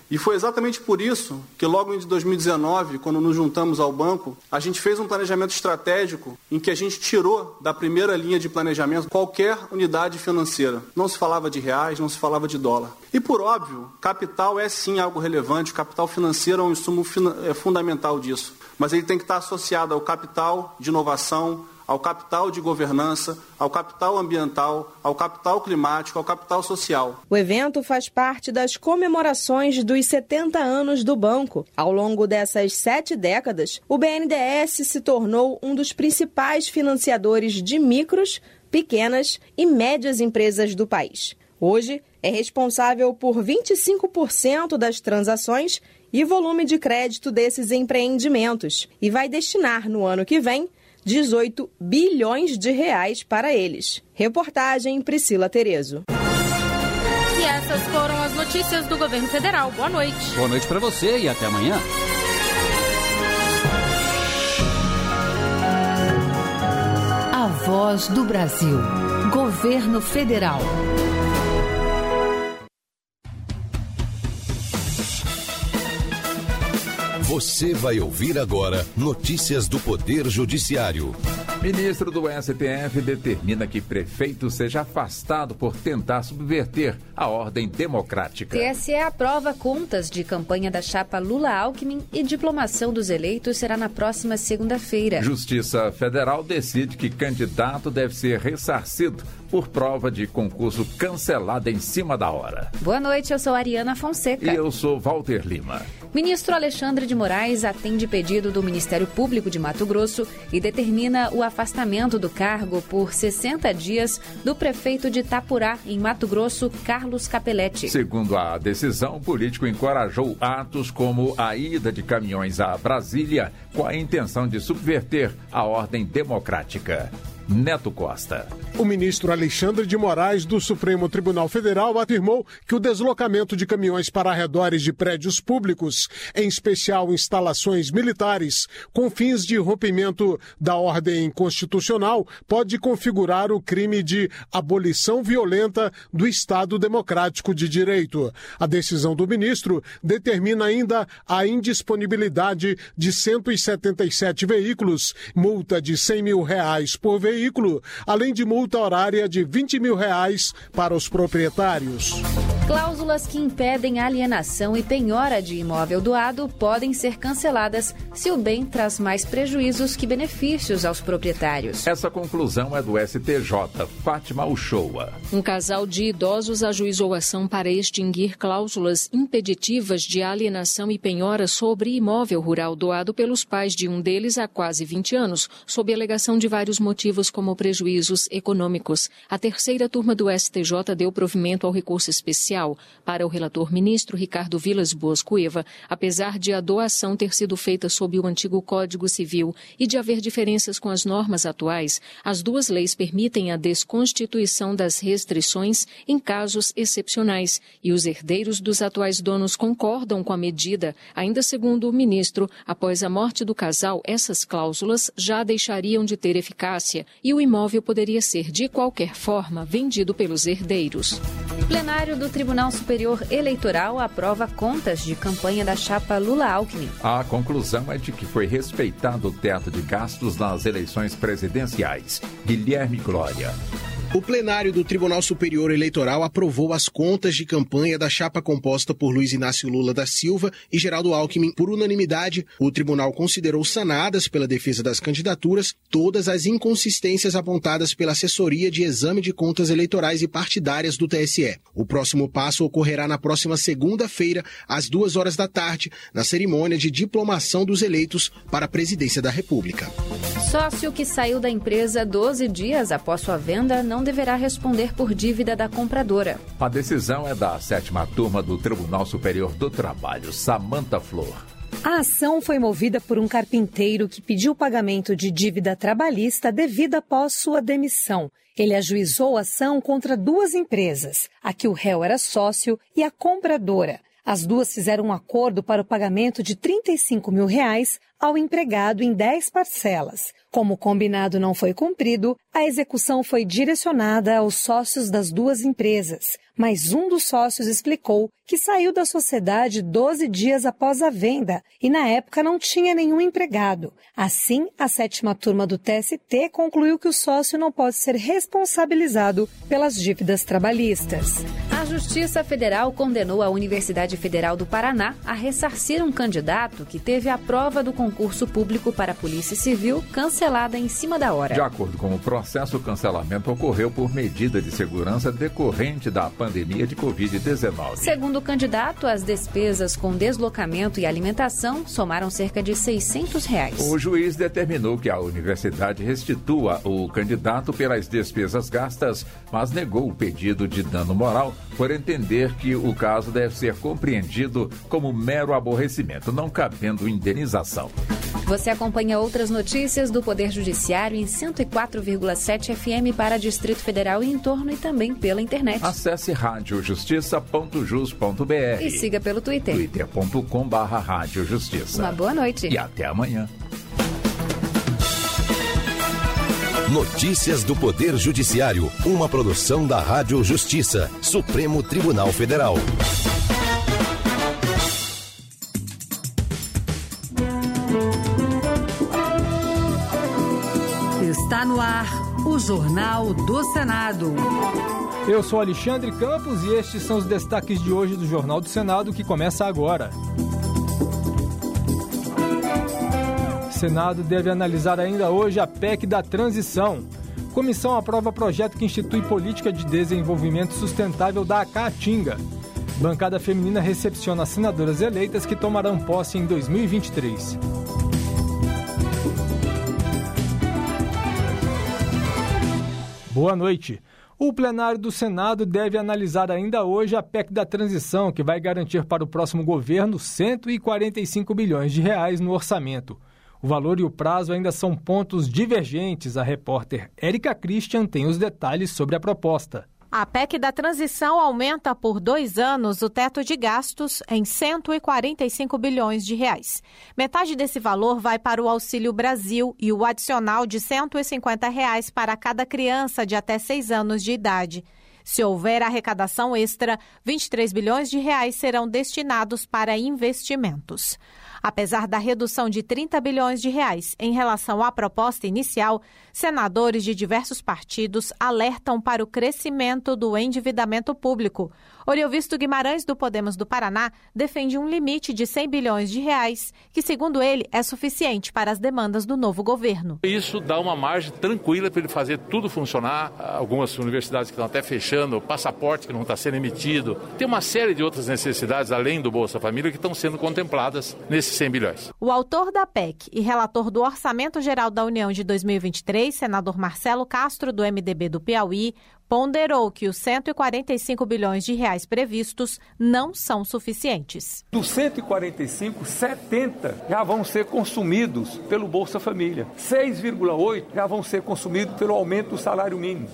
Speaker 14: E foi exatamente por isso que logo em 2019, quando nos juntamos ao banco, a gente fez um planejamento estratégico em que a gente tirou da primeira linha de planejamento qualquer unidade financeira. Não se falava de reais, não se falava de dólar. E por óbvio, capital é sim algo relevante, o capital financeiro é um insumo fundamental disso. Mas ele tem que estar associado ao capital de inovação, ao capital de governança, ao capital ambiental, ao capital climático, ao capital social.
Speaker 13: O evento faz parte das comemorações dos 70 anos do banco. Ao longo dessas 7 décadas, o BNDES se tornou um dos principais financiadores de micros, pequenas e médias empresas do país. Hoje, é responsável por 25% das transações e volume de crédito desses empreendimentos e vai destinar, no ano que vem, 18 bilhões de reais para eles. Reportagem Priscila Terezo.
Speaker 2: E essas foram as notícias do governo federal. Boa noite.
Speaker 3: Boa noite para você e até amanhã.
Speaker 1: A Voz do Brasil. Governo Federal.
Speaker 15: Você vai ouvir agora notícias do Poder Judiciário.
Speaker 16: Ministro do STF determina que prefeito seja afastado por tentar subverter a ordem democrática.
Speaker 17: TSE aprova contas de campanha da chapa Lula-Alckmin e diplomação dos eleitos será na próxima segunda-feira.
Speaker 16: Justiça Federal decide que candidato deve ser ressarcido por prova de concurso cancelada em cima da hora.
Speaker 17: Boa noite, eu sou Ariana Fonseca.
Speaker 16: E eu sou Walter Lima.
Speaker 17: Ministro Alexandre de Moraes atende pedido do Ministério Público de Mato Grosso e determina o afastamento do cargo por 60 dias do prefeito de Itapurá, em Mato Grosso, Carlos Capelletti.
Speaker 16: Segundo a decisão, o político encorajou atos como a ida de caminhões a Brasília com a intenção de subverter a ordem democrática. Neto Costa.
Speaker 18: O ministro Alexandre de Moraes, do Supremo Tribunal Federal, afirmou que o deslocamento de caminhões para arredores de prédios públicos, em especial instalações militares, com fins de rompimento da ordem constitucional, pode configurar o crime de abolição violenta do Estado Democrático de Direito. A decisão do ministro determina ainda a indisponibilidade de 177 veículos, multa de R$100 mil por veículo, além de multa horária de R$20 mil para os proprietários.
Speaker 17: Cláusulas que impedem alienação e penhora de imóvel doado podem ser canceladas se o bem traz mais prejuízos que benefícios aos proprietários.
Speaker 16: Essa conclusão é do STJ. Fátima Uchoa.
Speaker 19: Um casal de idosos ajuizou ação para extinguir cláusulas impeditivas de alienação e penhora sobre imóvel rural doado pelos pais de um deles há quase 20 anos, sob alegação de vários motivos como prejuízos econômicos. A terceira turma do STJ deu provimento ao recurso especial. Para o relator ministro Ricardo Vilas Boas Cueva, apesar de a doação ter sido feita sob o antigo Código Civil e de haver diferenças com as normas atuais, as duas leis permitem a desconstituição das restrições em casos excepcionais e os herdeiros dos atuais donos concordam com a medida. Ainda segundo o ministro, após a morte do casal, essas cláusulas já deixariam de ter eficácia e o imóvel poderia ser, de qualquer forma, vendido pelos herdeiros.
Speaker 17: Plenário do Tribunal Superior Eleitoral aprova contas de campanha da chapa Lula-Alckmin.
Speaker 16: A conclusão é de que foi respeitado o teto de gastos nas eleições presidenciais. Guilherme Glória.
Speaker 20: O plenário do Tribunal Superior Eleitoral aprovou as contas de campanha da chapa composta por Luiz Inácio Lula da Silva e Geraldo Alckmin. Por unanimidade, o tribunal considerou sanadas pela defesa das candidaturas todas as inconsistências apontadas pela Assessoria de Exame de Contas Eleitorais e Partidárias do TSE. O próximo passo ocorrerá na próxima segunda-feira, às 14h, na cerimônia de diplomação dos eleitos para a presidência da República.
Speaker 17: Sócio que saiu da empresa 12 dias após sua venda não deverá responder por dívida da compradora.
Speaker 16: A decisão é da 7ª turma do Tribunal Superior do Trabalho, Samanta Flor.
Speaker 21: A ação foi movida por um carpinteiro que pediu pagamento de dívida trabalhista devida após sua demissão. Ele ajuizou a ação contra duas empresas, a que o réu era sócio e a compradora. As duas fizeram um acordo para o pagamento de R$35 mil ao empregado em 10 parcelas. Como o combinado não foi cumprido, a execução foi direcionada aos sócios das duas empresas. Mas um dos sócios explicou que saiu da sociedade 12 dias após a venda e, na época, não tinha nenhum empregado. Assim, a 7ª turma do TST concluiu que o sócio não pode ser responsabilizado pelas dívidas trabalhistas.
Speaker 17: A Justiça Federal condenou a Universidade Federal do Paraná a ressarcir um candidato que teve a prova do concurso público para a Polícia Civil cancelada em cima da hora.
Speaker 16: De acordo com o processo, o cancelamento ocorreu por medida de segurança decorrente da pandemia de Covid-19.
Speaker 17: Segundo o candidato, as despesas com deslocamento e alimentação somaram cerca de R$600.
Speaker 16: O juiz determinou que a universidade restitua o candidato pelas despesas gastas, mas negou o pedido de dano moral por entender que o caso deve ser compreendido como mero aborrecimento, não cabendo indenização.
Speaker 17: Você acompanha outras notícias do Poder Judiciário em 104,7 FM para Distrito Federal e em torno e também pela internet.
Speaker 16: Acesse radiojustiça.jus.br
Speaker 17: e siga pelo Twitter.
Speaker 16: twitter.com/radiojustiça.
Speaker 17: Uma boa noite.
Speaker 16: E até amanhã.
Speaker 15: Notícias do Poder Judiciário, uma produção da Rádio Justiça, Supremo Tribunal Federal.
Speaker 1: Está no ar o Jornal do Senado.
Speaker 5: Eu sou Alexandre Campos e estes são os destaques de hoje do Jornal do Senado, que começa agora. O Senado deve analisar ainda hoje a PEC da transição. Comissão aprova projeto que institui política de desenvolvimento sustentável da Caatinga. Bancada feminina recepciona as senadoras eleitas que tomarão posse em 2023. Boa noite. O plenário do Senado deve analisar ainda hoje a PEC da transição, que vai garantir para o próximo governo R$ 145 bilhões no orçamento. O valor e o prazo ainda são pontos divergentes. A repórter Érica Christian tem os detalhes sobre a proposta.
Speaker 22: A PEC da transição aumenta por 2 anos o teto de gastos em R$ 145 bilhões. Metade desse valor vai para o Auxílio Brasil e o adicional de R$ 150 para cada criança de até 6 anos de idade. Se houver arrecadação extra, R$ 23 bilhões serão destinados para investimentos. Apesar da redução de R$ 30 bilhões em relação à proposta inicial, senadores de diversos partidos alertam para o crescimento do endividamento público. Oriovisto Guimarães, do Podemos do Paraná, defende um limite de R$ 100 bilhões, que, segundo ele, é suficiente para as demandas do novo governo.
Speaker 23: Isso dá uma margem tranquila para ele fazer tudo funcionar. Algumas universidades que estão até fechando, passaporte que não está sendo emitido. Tem uma série de outras necessidades, além do Bolsa Família, que estão sendo contempladas nesses 100 bilhões.
Speaker 22: O autor da PEC e relator do Orçamento Geral da União de 2023, senador Marcelo Castro, do MDB do Piauí, ponderou que os R$ 145 bilhões previstos não são suficientes.
Speaker 24: Dos 145, 70 já vão ser consumidos pelo Bolsa Família. 6,8 já vão ser consumidos pelo aumento do salário mínimo.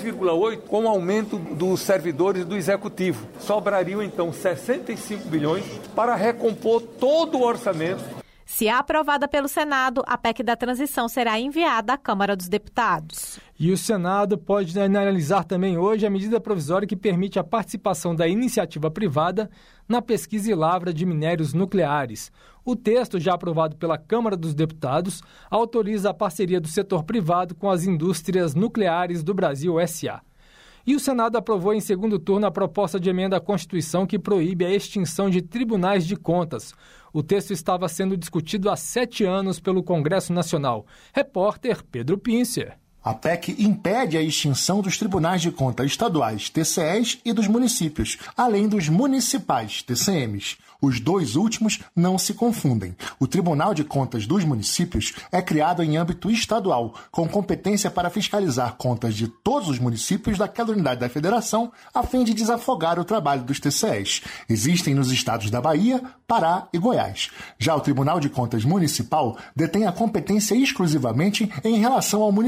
Speaker 24: 2,8 com o aumento dos servidores do Executivo. Sobrariam, então, 65 bilhões para recompor todo o orçamento.
Speaker 22: Se aprovada pelo Senado, a PEC da transição será enviada à Câmara dos Deputados.
Speaker 5: E o Senado pode analisar também hoje a medida provisória que permite a participação da iniciativa privada na pesquisa e lavra de minérios nucleares. O texto, já aprovado pela Câmara dos Deputados, autoriza a parceria do setor privado com as indústrias nucleares do Brasil S.A. E o Senado aprovou em segundo turno a proposta de emenda à Constituição que proíbe a extinção de tribunais de contas. O texto estava sendo discutido há 7 anos pelo Congresso Nacional. Repórter Pedro Pincer.
Speaker 25: A PEC impede a extinção dos tribunais de contas estaduais, TCEs, e dos municípios, além dos municipais, TCMs. Os dois últimos não se confundem. O Tribunal de Contas dos Municípios é criado em âmbito estadual, com competência para fiscalizar contas de todos os municípios daquela unidade da federação, a fim de desafogar o trabalho dos TCEs. Existem nos estados da Bahia, Pará e Goiás. Já o Tribunal de Contas Municipal detém a competência exclusivamente em relação ao município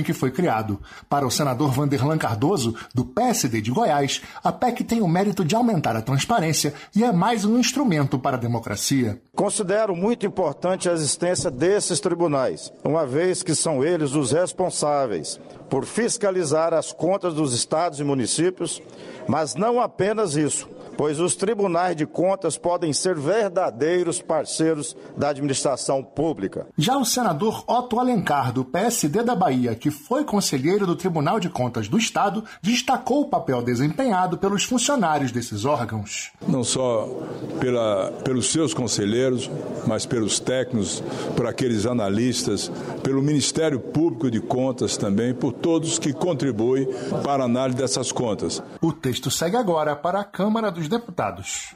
Speaker 25: em que foi criado. Para o senador Vanderlan Cardoso, do PSD de Goiás, a PEC tem o mérito de aumentar a transparência e é mais um instrumento para a democracia.
Speaker 4: Considero muito importante a existência desses tribunais, uma vez que são eles os responsáveis por fiscalizar as contas dos estados e municípios, mas não apenas isso, pois os tribunais de contas podem ser verdadeiros parceiros da administração pública.
Speaker 25: Já o senador Otto Alencar, do PSD da Bahia, que foi conselheiro do Tribunal de Contas do Estado, destacou o papel desempenhado pelos funcionários desses órgãos.
Speaker 6: Não só pelos seus conselheiros, mas pelos técnicos, por aqueles analistas, pelo Ministério Público de Contas também, por todos que contribuem para a análise dessas contas.
Speaker 25: O texto segue agora para a Câmara dos Deputados.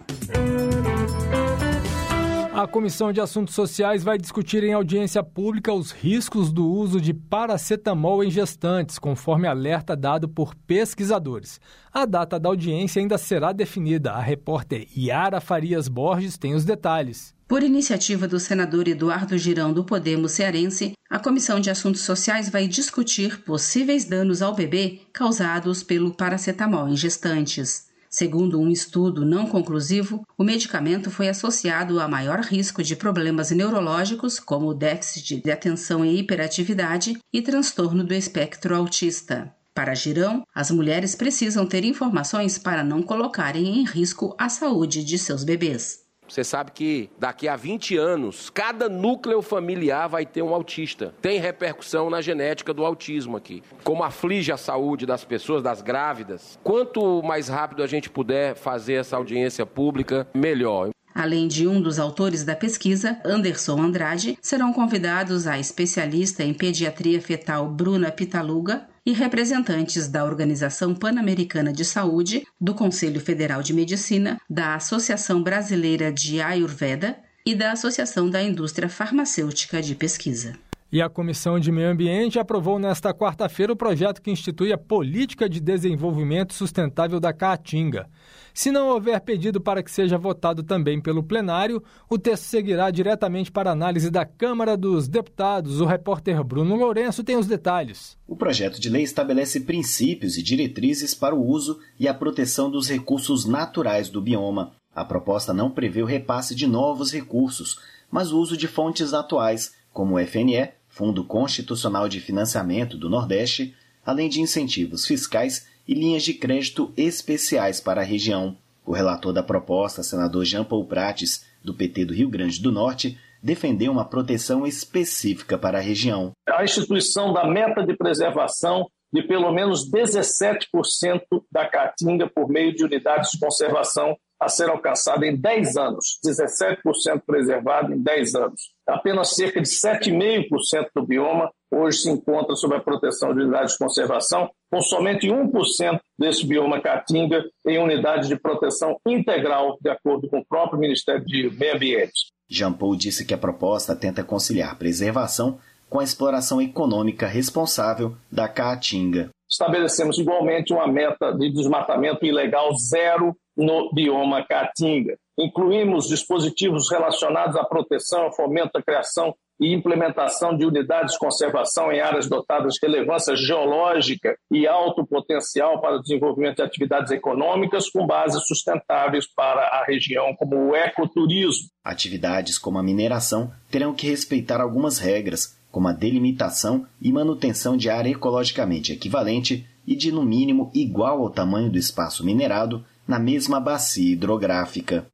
Speaker 5: A Comissão de Assuntos Sociais vai discutir em audiência pública os riscos do uso de paracetamol em gestantes, conforme alerta dado por pesquisadores. A data da audiência ainda será definida. A repórter Yara Farias Borges tem os detalhes.
Speaker 7: Por iniciativa do senador Eduardo Girão, do Podemos cearense, a Comissão de Assuntos Sociais vai discutir possíveis danos ao bebê causados pelo paracetamol em gestantes. Segundo um estudo não conclusivo, o medicamento foi associado a maior risco de problemas neurológicos, como déficit de atenção e hiperatividade e transtorno do espectro autista. Para Girão, as mulheres precisam ter informações para não colocarem em risco a saúde de seus bebês.
Speaker 9: Você sabe que daqui a 20 anos, cada núcleo familiar vai ter um autista. Tem repercussão na genética do autismo aqui. Como aflige a saúde das pessoas, das grávidas. Quanto mais rápido a gente puder fazer essa audiência pública, melhor.
Speaker 7: Além de um dos autores da pesquisa, Anderson Andrade, serão convidados a especialista em pediatria fetal Bruna Pitaluga e representantes da Organização Pan-Americana de Saúde, do Conselho Federal de Medicina, da Associação Brasileira de Ayurveda e da Associação da Indústria Farmacêutica de Pesquisa.
Speaker 5: E a Comissão de Meio Ambiente aprovou nesta quarta-feira o projeto que institui a Política de Desenvolvimento Sustentável da Caatinga. Se não houver pedido para que seja votado também pelo plenário, o texto seguirá diretamente para análise da Câmara dos Deputados. O repórter Bruno Lourenço tem os detalhes.
Speaker 10: O projeto de lei estabelece princípios e diretrizes para o uso e a proteção dos recursos naturais do bioma. A proposta não prevê o repasse de novos recursos, mas o uso de fontes atuais, como o FNE, Fundo Constitucional de Financiamento do Nordeste, além de incentivos fiscais e linhas de crédito especiais para a região. O relator da proposta, senador Jean Paul Prates, do PT do Rio Grande do Norte, defendeu uma proteção específica para a região.
Speaker 26: A instituição da meta de preservação de pelo menos 17% da Caatinga por meio de unidades de conservação a ser alcançada em 10 anos, 17% preservado em 10 anos. Apenas cerca de 7,5% do bioma hoje se encontra sob a proteção de unidades de conservação, com somente 1% desse bioma Caatinga em unidade de proteção integral, de acordo com o próprio Ministério de Meio Ambiente.
Speaker 10: Jean Paul disse que a proposta tenta conciliar preservação com a exploração econômica responsável da Caatinga.
Speaker 26: Estabelecemos igualmente uma meta de desmatamento ilegal zero no bioma Caatinga. Incluímos dispositivos relacionados à proteção, fomento da criação e implementação de unidades de conservação em áreas dotadas de relevância geológica e alto potencial para o desenvolvimento de atividades econômicas com bases sustentáveis para a região, como o ecoturismo.
Speaker 10: Atividades como a mineração terão que respeitar algumas regras, como a delimitação e manutenção de área ecologicamente equivalente e de, no mínimo, igual ao tamanho do espaço minerado na mesma bacia hidrográfica.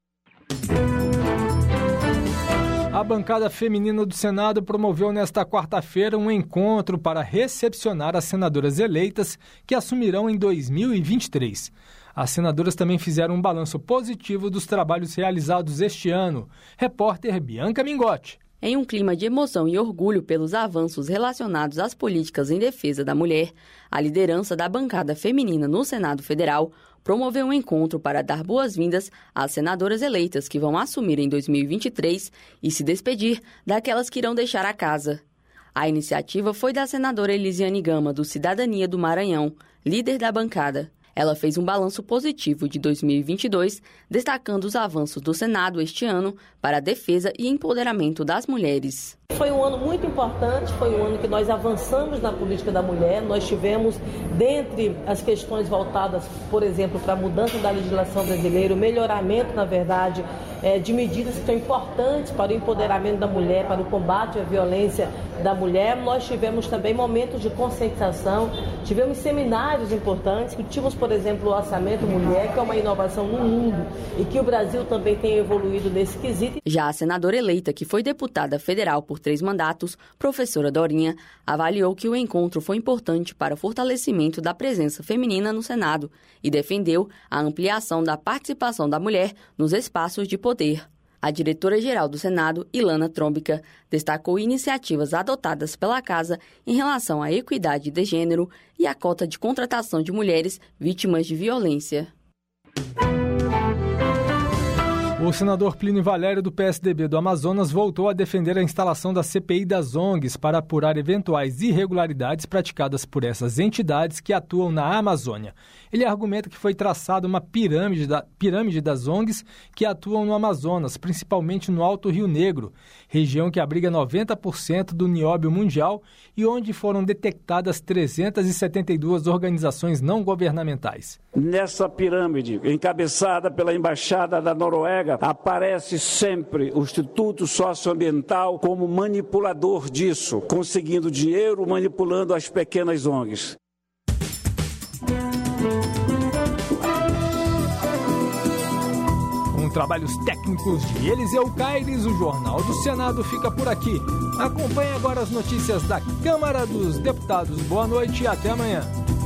Speaker 5: A bancada feminina do Senado promoveu nesta quarta-feira um encontro para recepcionar as senadoras eleitas que assumirão em 2023. As senadoras também fizeram um balanço positivo dos trabalhos realizados este ano. Repórter Bianca Mingotti.
Speaker 27: Em um clima de emoção e orgulho pelos avanços relacionados às políticas em defesa da mulher, a liderança da bancada feminina no Senado Federal promoveu um encontro para dar boas-vindas às senadoras eleitas que vão assumir em 2023 e se despedir daquelas que irão deixar a casa. A iniciativa foi da senadora Elisiane Gama, do Cidadania do Maranhão, líder da bancada. Ela fez um balanço positivo de 2022, destacando os avanços do Senado este ano para a defesa e empoderamento das mulheres.
Speaker 2: Foi um ano muito importante, foi um ano que nós avançamos na política da mulher. Nós tivemos, dentre as questões voltadas, por exemplo, para a mudança da legislação brasileira, o melhoramento, na verdade, de medidas que são importantes para o empoderamento da mulher, para o combate à violência da mulher. Nós tivemos também momentos de conscientização, tivemos seminários importantes, tivemos, por exemplo, o Orçamento Mulher, que é uma inovação no mundo e que o Brasil também tem evoluído nesse quesito.
Speaker 27: Já a senadora eleita, que foi deputada federal por 3 mandatos, professora Dorinha, avaliou que o encontro foi importante para o fortalecimento da presença feminina no Senado e defendeu a ampliação da participação da mulher nos espaços de poder. A diretora-geral do Senado, Ilana Trombica, destacou iniciativas adotadas pela Casa em relação à equidade de gênero e à cota de contratação de mulheres vítimas de violência.
Speaker 5: O senador Plínio Valério, do PSDB do Amazonas, voltou a defender a instalação da CPI das ONGs para apurar eventuais irregularidades praticadas por essas entidades que atuam na Amazônia. Ele argumenta que foi traçada uma pirâmide das ONGs que atuam no Amazonas, principalmente no Alto Rio Negro, região que abriga 90% do nióbio mundial e onde foram detectadas 372 organizações não governamentais.
Speaker 3: Nessa pirâmide, encabeçada pela Embaixada da Noruega, aparece sempre o Instituto Socioambiental como manipulador disso, conseguindo dinheiro manipulando as pequenas ONGs.
Speaker 5: Com trabalhos técnicos de Eliseu Caires, o Jornal do Senado fica por aqui. Acompanhe agora as notícias da Câmara dos Deputados. Boa noite e até amanhã.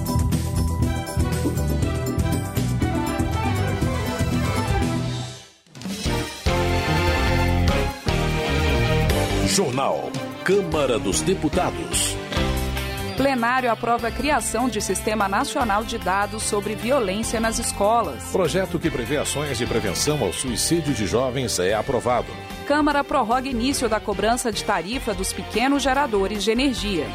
Speaker 8: Jornal Câmara dos Deputados.
Speaker 11: Plenário aprova a criação de Sistema Nacional de Dados sobre Violência nas Escolas.
Speaker 8: Projeto que prevê ações de prevenção ao suicídio de jovens é aprovado.
Speaker 11: Câmara prorroga início da cobrança de tarifa dos pequenos geradores de energia.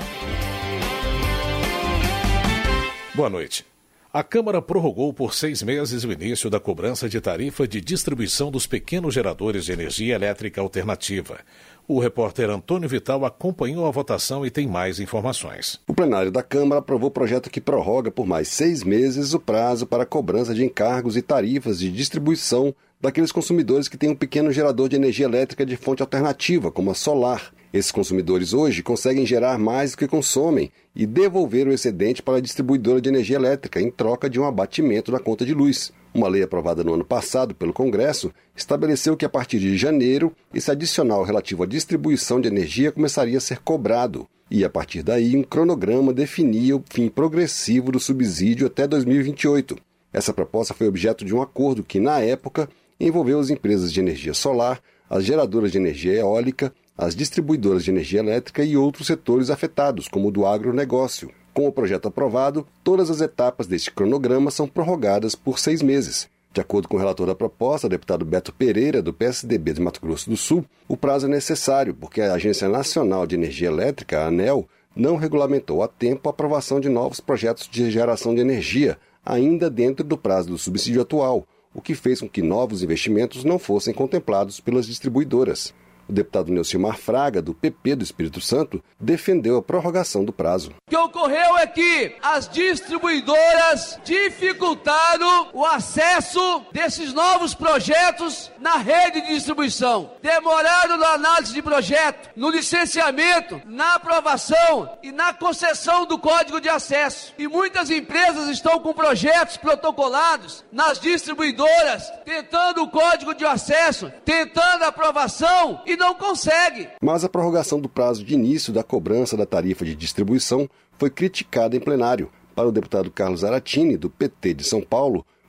Speaker 8: Boa noite. A Câmara prorrogou por 6 meses o início da cobrança de tarifa de distribuição dos pequenos geradores de energia elétrica alternativa. O repórter Antônio Vital acompanhou a votação e tem mais informações.
Speaker 12: O plenário da Câmara aprovou o projeto que prorroga por mais 6 meses o prazo para a cobrança de encargos e tarifas de distribuição daqueles consumidores que têm um pequeno gerador de energia elétrica de fonte alternativa, como a solar. Esses consumidores hoje conseguem gerar mais do que consomem e devolver o excedente para a distribuidora de energia elétrica em troca de um abatimento na conta de luz. Uma lei aprovada no ano passado pelo Congresso estabeleceu que a partir de janeiro esse adicional relativo à distribuição de energia começaria a ser cobrado e a partir daí um cronograma definia o fim progressivo do subsídio até 2028. Essa proposta foi objeto de um acordo que, na época, envolveu as empresas de energia solar, as geradoras de energia eólica, as distribuidoras de energia elétrica e outros setores afetados, como o do agronegócio. Com o projeto aprovado, todas as etapas deste cronograma são prorrogadas por 6 meses. De acordo com o relator da proposta, o deputado Beto Pereira, do PSDB de Mato Grosso do Sul, o prazo é necessário porque a Agência Nacional de Energia Elétrica, a ANEEL, não regulamentou a tempo a aprovação de novos projetos de geração de energia, ainda dentro do prazo do subsídio atual, o que fez com que novos investimentos não fossem contemplados pelas distribuidoras. O deputado Neucimar Fraga, do PP do Espírito Santo, defendeu a prorrogação do prazo.
Speaker 13: O que ocorreu é que as distribuidoras dificultaram o acesso desses novos projetos na rede de distribuição. Demoraram na análise de projeto, no licenciamento, na aprovação e na concessão do código de acesso. E muitas empresas estão com projetos protocolados nas distribuidoras, tentando o código de acesso, tentando a aprovação e não consegue.
Speaker 12: Mas a prorrogação do prazo de início da cobrança da tarifa de distribuição foi criticada em plenário. Para o deputado Carlos Aratini, do PT de São Paulo,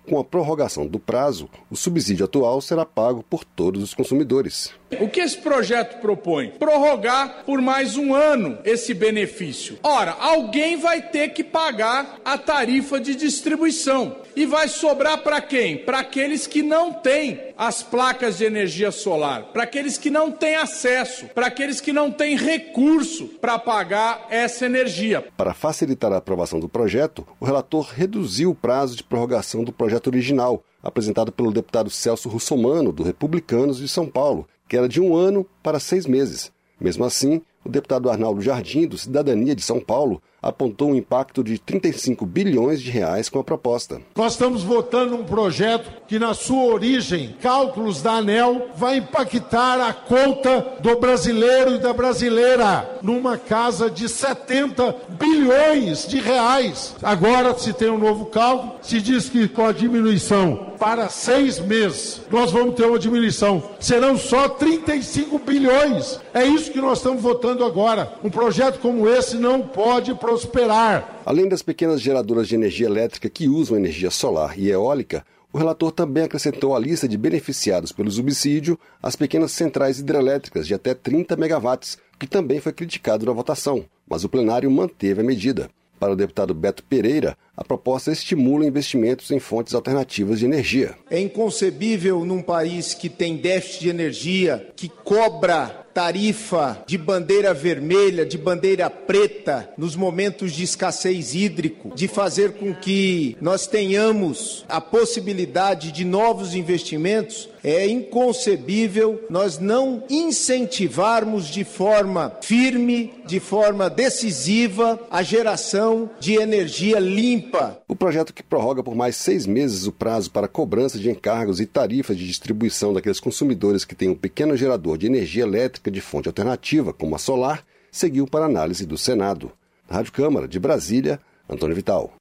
Speaker 12: Com a prorrogação do prazo, o subsídio atual será pago por todos os consumidores.
Speaker 14: O que esse projeto propõe? Prorrogar por mais um ano esse benefício. Ora, alguém vai ter que pagar a tarifa de distribuição. E vai sobrar para quem? Para aqueles que não têm as placas de energia solar, para aqueles que não têm acesso, para aqueles que não têm recurso para pagar essa energia.
Speaker 12: Para facilitar a aprovação do projeto, o relator reduziu o prazo de prorrogação do projeto original, apresentado pelo deputado Celso Russomano, do Republicanos de São Paulo, que era de 1 ano para 6 meses. Mesmo assim, o deputado Arnaldo Jardim, do Cidadania de São Paulo, apontou um impacto de 35 bilhões de reais com a proposta.
Speaker 16: Nós estamos votando um projeto que, na sua origem, cálculos da ANEEL, vai impactar a conta do brasileiro e da brasileira numa casa de 70 bilhões de reais. Agora se tem um novo cálculo, se diz que com a diminuição para 6 meses, nós vamos ter uma diminuição. Serão só 35 bilhões. É isso que nós estamos votando agora. Um projeto como esse não pode prosperar.
Speaker 12: Além das pequenas geradoras de energia elétrica que usam energia solar e eólica, o relator também acrescentou à lista de beneficiados pelo subsídio as pequenas centrais hidrelétricas de até 30 megawatts, que também foi criticado na votação, mas o plenário manteve a medida. Para o deputado Beto Pereira, a proposta estimula investimentos em fontes alternativas de energia.
Speaker 17: É inconcebível num país que tem déficit de energia, que cobra tarifa de bandeira vermelha, de bandeira preta, nos momentos de escassez hídrico, de fazer com que nós tenhamos a possibilidade de novos investimentos. É inconcebível nós não incentivarmos de forma firme, de forma decisiva, a geração de energia limpa.
Speaker 12: O projeto, que prorroga por mais 6 meses o prazo para cobrança de encargos e tarifas de distribuição daqueles consumidores que têm um pequeno gerador de energia elétrica de fonte alternativa, como a solar, seguiu para análise do Senado. Na Rádio Câmara de Brasília, Antônio Vital.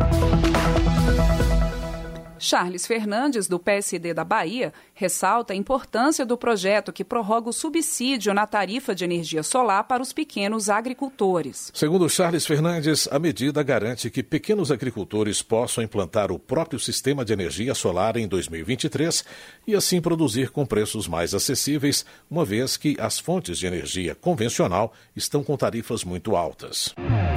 Speaker 11: Charles Fernandes, do PSD da Bahia, ressalta a importância do projeto que prorroga o subsídio na tarifa de energia solar para os pequenos agricultores.
Speaker 8: Segundo Charles Fernandes, a medida garante que pequenos agricultores possam implantar o próprio sistema de energia solar em 2023 e assim produzir com preços mais acessíveis, uma vez que as fontes de energia convencional estão com tarifas muito altas.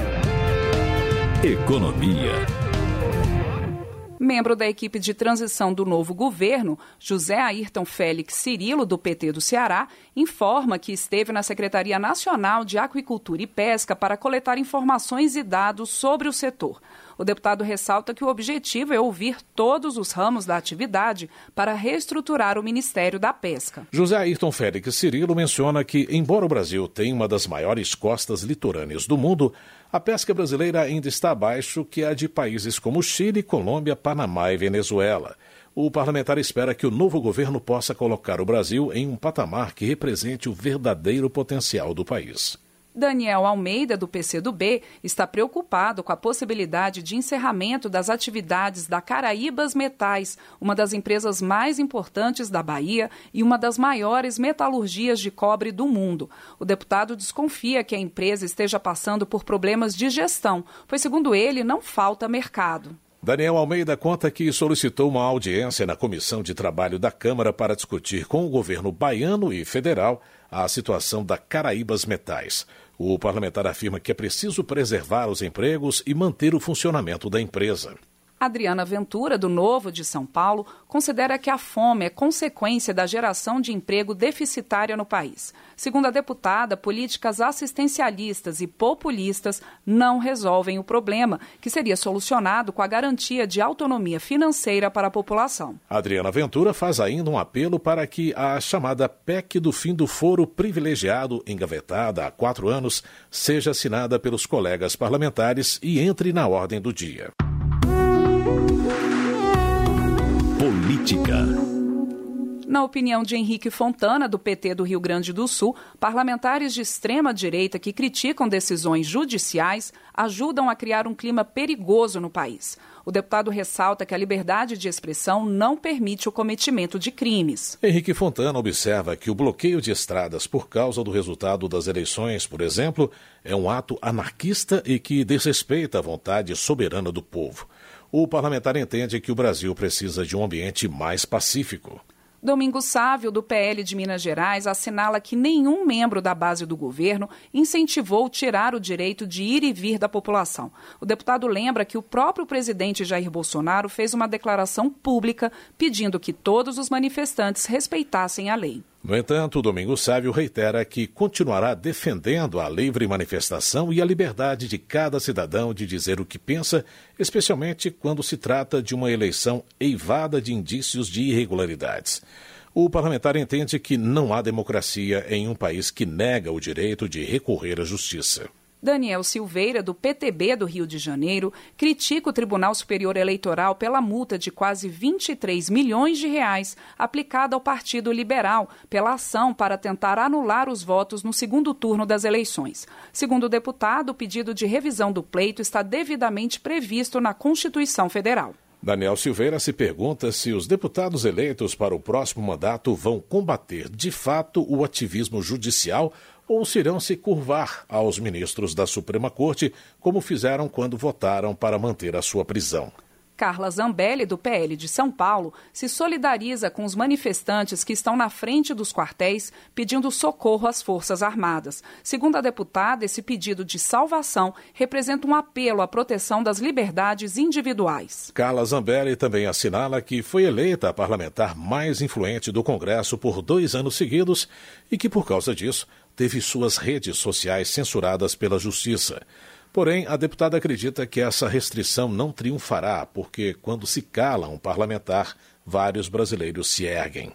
Speaker 18: Economia.
Speaker 11: Membro da equipe de transição do novo governo, José Ayrton Félix Cirilo, do PT do Ceará, informa que esteve na Secretaria Nacional de Aquicultura e Pesca para coletar informações e dados sobre o setor. O deputado ressalta que o objetivo é ouvir todos os ramos da atividade para reestruturar o Ministério da Pesca.
Speaker 8: José Ayrton Félix Cirilo menciona que, embora o Brasil tenha uma das maiores costas litorâneas do mundo, a pesca brasileira ainda está abaixo que a de países como Chile, Colômbia, Panamá e Venezuela. O parlamentar espera que o novo governo possa colocar o Brasil em um patamar que represente o verdadeiro potencial do país.
Speaker 11: Daniel Almeida, do PCdoB, está preocupado com a possibilidade de encerramento das atividades da Caraíbas Metais, uma das empresas mais importantes da Bahia e uma das maiores metalurgias de cobre do mundo. O deputado desconfia que a empresa esteja passando por problemas de gestão, pois, segundo ele, não falta mercado.
Speaker 8: Daniel Almeida conta que solicitou uma audiência na Comissão de Trabalho da Câmara para discutir com o governo baiano e federal a situação da Caraíbas Metais. O parlamentar afirma que é preciso preservar os empregos e manter o funcionamento da empresa.
Speaker 11: Adriana Ventura, do Novo de São Paulo, considera que a fome é consequência da geração de emprego deficitária no país. Segundo a deputada, políticas assistencialistas e populistas não resolvem o problema, que seria solucionado com a garantia de autonomia financeira para a população.
Speaker 8: Adriana Ventura faz ainda um apelo para que a chamada PEC do fim do foro privilegiado, engavetada há 4 anos, seja assinada pelos colegas parlamentares e entre na ordem do dia.
Speaker 18: Política.
Speaker 11: Na opinião de Henrique Fontana, do PT do Rio Grande do Sul, parlamentares de extrema-direita que criticam decisões judiciais ajudam a criar um clima perigoso no país. O deputado ressalta que a liberdade de expressão não permite o cometimento de crimes.
Speaker 8: Henrique Fontana observa que o bloqueio de estradas por causa do resultado das eleições, por exemplo, é um ato anarquista e que desrespeita a vontade soberana do povo. O parlamentar entende que o Brasil precisa de um ambiente mais pacífico.
Speaker 11: Domingos Sávio, do PL de Minas Gerais, assinala que nenhum membro da base do governo incentivou tirar o direito de ir e vir da população. O deputado lembra que o próprio presidente Jair Bolsonaro fez uma declaração pública pedindo que todos os manifestantes respeitassem a lei.
Speaker 8: No entanto, o Domingos Sávio reitera que continuará defendendo a livre manifestação e a liberdade de cada cidadão de dizer o que pensa, especialmente quando se trata de uma eleição eivada de indícios de irregularidades. O parlamentar entende que não há democracia em um país que nega o direito de recorrer à justiça.
Speaker 11: Daniel Silveira, do PTB do Rio de Janeiro, critica o Tribunal Superior Eleitoral pela multa de quase 23 milhões de reais aplicada ao Partido Liberal pela ação para tentar anular os votos no segundo turno das eleições. Segundo o deputado, o pedido de revisão do pleito está devidamente previsto na Constituição Federal.
Speaker 8: Daniel Silveira se pergunta se os deputados eleitos para o próximo mandato vão combater de fato o ativismo judicial ou se irão se curvar aos ministros da Suprema Corte, como fizeram quando votaram para manter a sua prisão.
Speaker 11: Carla Zambelli, do PL de São Paulo, se solidariza com os manifestantes que estão na frente dos quartéis pedindo socorro às Forças Armadas. Segundo a deputada, esse pedido de salvação representa um apelo à proteção das liberdades individuais.
Speaker 8: Carla Zambelli também assinala que foi eleita a parlamentar mais influente do Congresso por 2 anos seguidos e que, por causa disso, teve suas redes sociais censuradas pela Justiça. Porém, a deputada acredita que essa restrição não triunfará, porque quando se cala um parlamentar, vários brasileiros se erguem.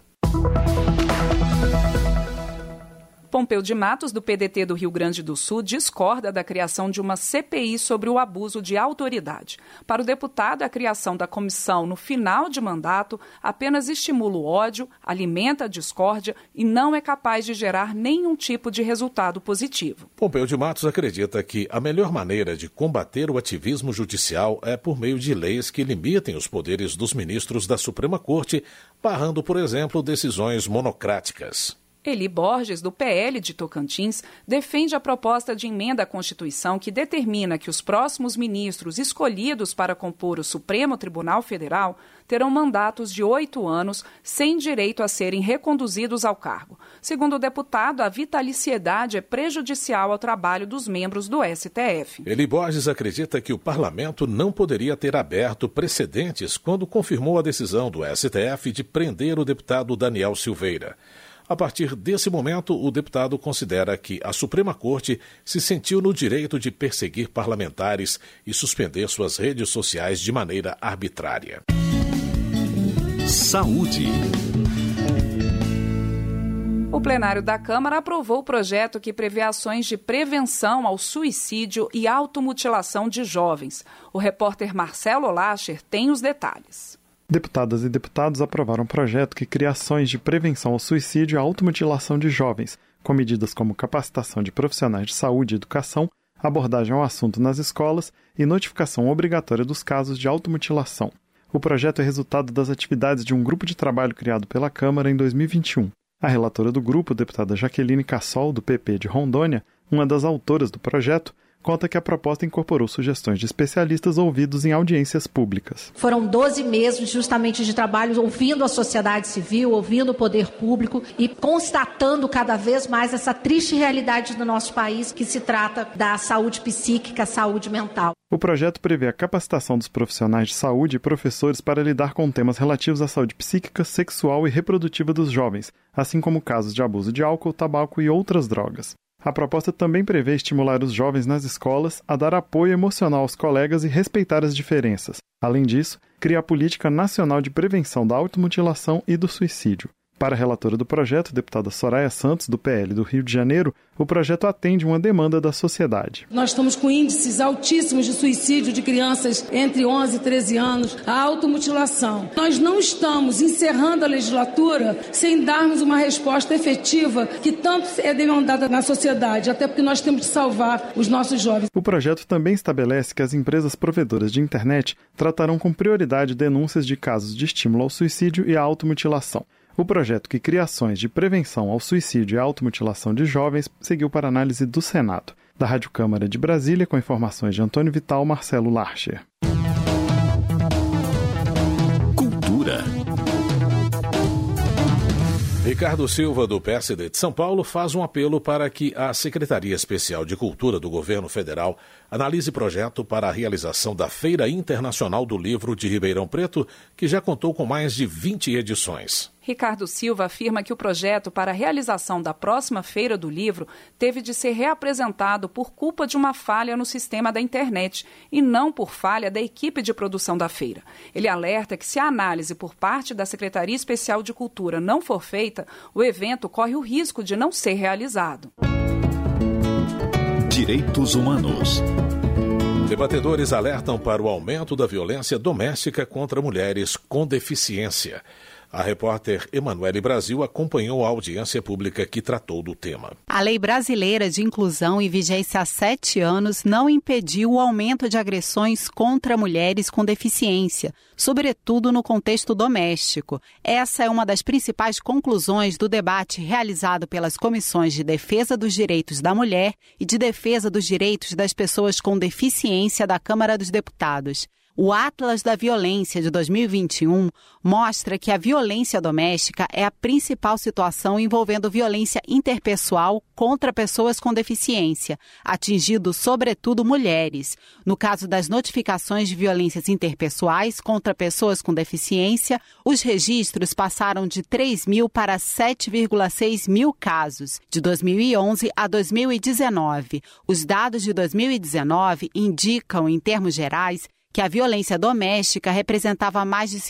Speaker 11: Pompeu de Matos, do PDT do Rio Grande do Sul, discorda da criação de uma CPI sobre o abuso de autoridade. Para o deputado, a criação da comissão no final de mandato apenas estimula o ódio, alimenta a discórdia e não é capaz de gerar nenhum tipo de resultado positivo.
Speaker 8: Pompeu de Matos acredita que a melhor maneira de combater o ativismo judicial é por meio de leis que limitem os poderes dos ministros da Suprema Corte, barrando, por exemplo, decisões monocráticas.
Speaker 11: Eli Borges, do PL de Tocantins, defende a proposta de emenda à Constituição que determina que os próximos ministros escolhidos para compor o Supremo Tribunal Federal terão mandatos de 8 anos, sem direito a serem reconduzidos ao cargo. Segundo o deputado, a vitaliciedade é prejudicial ao trabalho dos membros do STF.
Speaker 8: Eli Borges acredita que o parlamento não poderia ter aberto precedentes quando confirmou a decisão do STF de prender o deputado Daniel Silveira. A partir desse momento, o deputado considera que a Suprema Corte se sentiu no direito de perseguir parlamentares e suspender suas redes sociais de maneira arbitrária.
Speaker 18: Saúde.
Speaker 11: O plenário da Câmara aprovou o projeto que prevê ações de prevenção ao suicídio e automutilação de jovens. O repórter Marcelo Lacher tem os detalhes.
Speaker 1: Deputadas e deputados aprovaram um projeto que cria ações de prevenção ao suicídio e à automutilação de jovens, com medidas como capacitação de profissionais de saúde e educação, abordagem ao assunto nas escolas e notificação obrigatória dos casos de automutilação. O projeto é resultado das atividades de um grupo de trabalho criado pela Câmara em 2021. A relatora do grupo, deputada Jaqueline Cassol, do PP de Rondônia, uma das autoras do projeto, conta que a proposta incorporou sugestões de especialistas ouvidos em audiências públicas.
Speaker 15: Foram 12 meses justamente de trabalho ouvindo a sociedade civil, ouvindo o poder público e constatando cada vez mais essa triste realidade do nosso país que se trata da saúde psíquica, saúde mental.
Speaker 1: O projeto prevê a capacitação dos profissionais de saúde e professores para lidar com temas relativos à saúde psíquica, sexual e reprodutiva dos jovens, assim como casos de abuso de álcool, tabaco e outras drogas. A proposta também prevê estimular os jovens nas escolas a dar apoio emocional aos colegas e respeitar as diferenças. Além disso, cria a Política Nacional de Prevenção da Automutilação e do Suicídio. Para a relatora do projeto, deputada Soraya Santos, do PL do Rio de Janeiro, o projeto atende uma demanda da sociedade.
Speaker 19: Nós estamos com índices altíssimos de suicídio de crianças entre 11 e 13 anos, a automutilação. Nós não estamos encerrando a legislatura sem darmos uma resposta efetiva que tanto é demandada na sociedade, até porque nós temos de salvar os nossos jovens.
Speaker 1: O projeto também estabelece que as empresas provedoras de internet tratarão com prioridade denúncias de casos de estímulo ao suicídio e à automutilação. O projeto que cria ações de prevenção ao suicídio e à automutilação de jovens seguiu para análise do Senado. Da Rádio Câmara de Brasília, com informações de Antônio Vital, Marcelo Larcher.
Speaker 8: Ricardo Silva, do PSD de São Paulo, faz um apelo para que a Secretaria Especial de Cultura do Governo Federal analise projeto para a realização da Feira Internacional do Livro de Ribeirão Preto, que já contou com mais de 20 edições.
Speaker 11: Ricardo Silva afirma que o projeto para a realização da próxima Feira do Livro teve de ser reapresentado por culpa de uma falha no sistema da internet e não por falha da equipe de produção da feira. Ele alerta que se a análise por parte da Secretaria Especial de Cultura não for feita, o evento corre o risco de não ser realizado.
Speaker 18: Direitos Humanos.
Speaker 8: Debatedores alertam para o aumento da violência doméstica contra mulheres com deficiência. A repórter Emanuele Brasil acompanhou a audiência pública que tratou do tema.
Speaker 4: A Lei Brasileira de Inclusão, em vigência há 7 anos, não impediu o aumento de agressões contra mulheres com deficiência, sobretudo no contexto doméstico. Essa é uma das principais conclusões do debate realizado pelas comissões de defesa dos direitos da mulher e de defesa dos direitos das pessoas com deficiência da Câmara dos Deputados. O Atlas da Violência de 2021 mostra que a violência doméstica é a principal situação envolvendo violência interpessoal contra pessoas com deficiência, atingindo sobretudo mulheres. No caso das notificações de violências interpessoais contra pessoas com deficiência, os registros passaram de 3.000 para 7,6 mil casos, de 2011 a 2019. Os dados de 2019 indicam, em termos gerais, que a violência doméstica representava mais de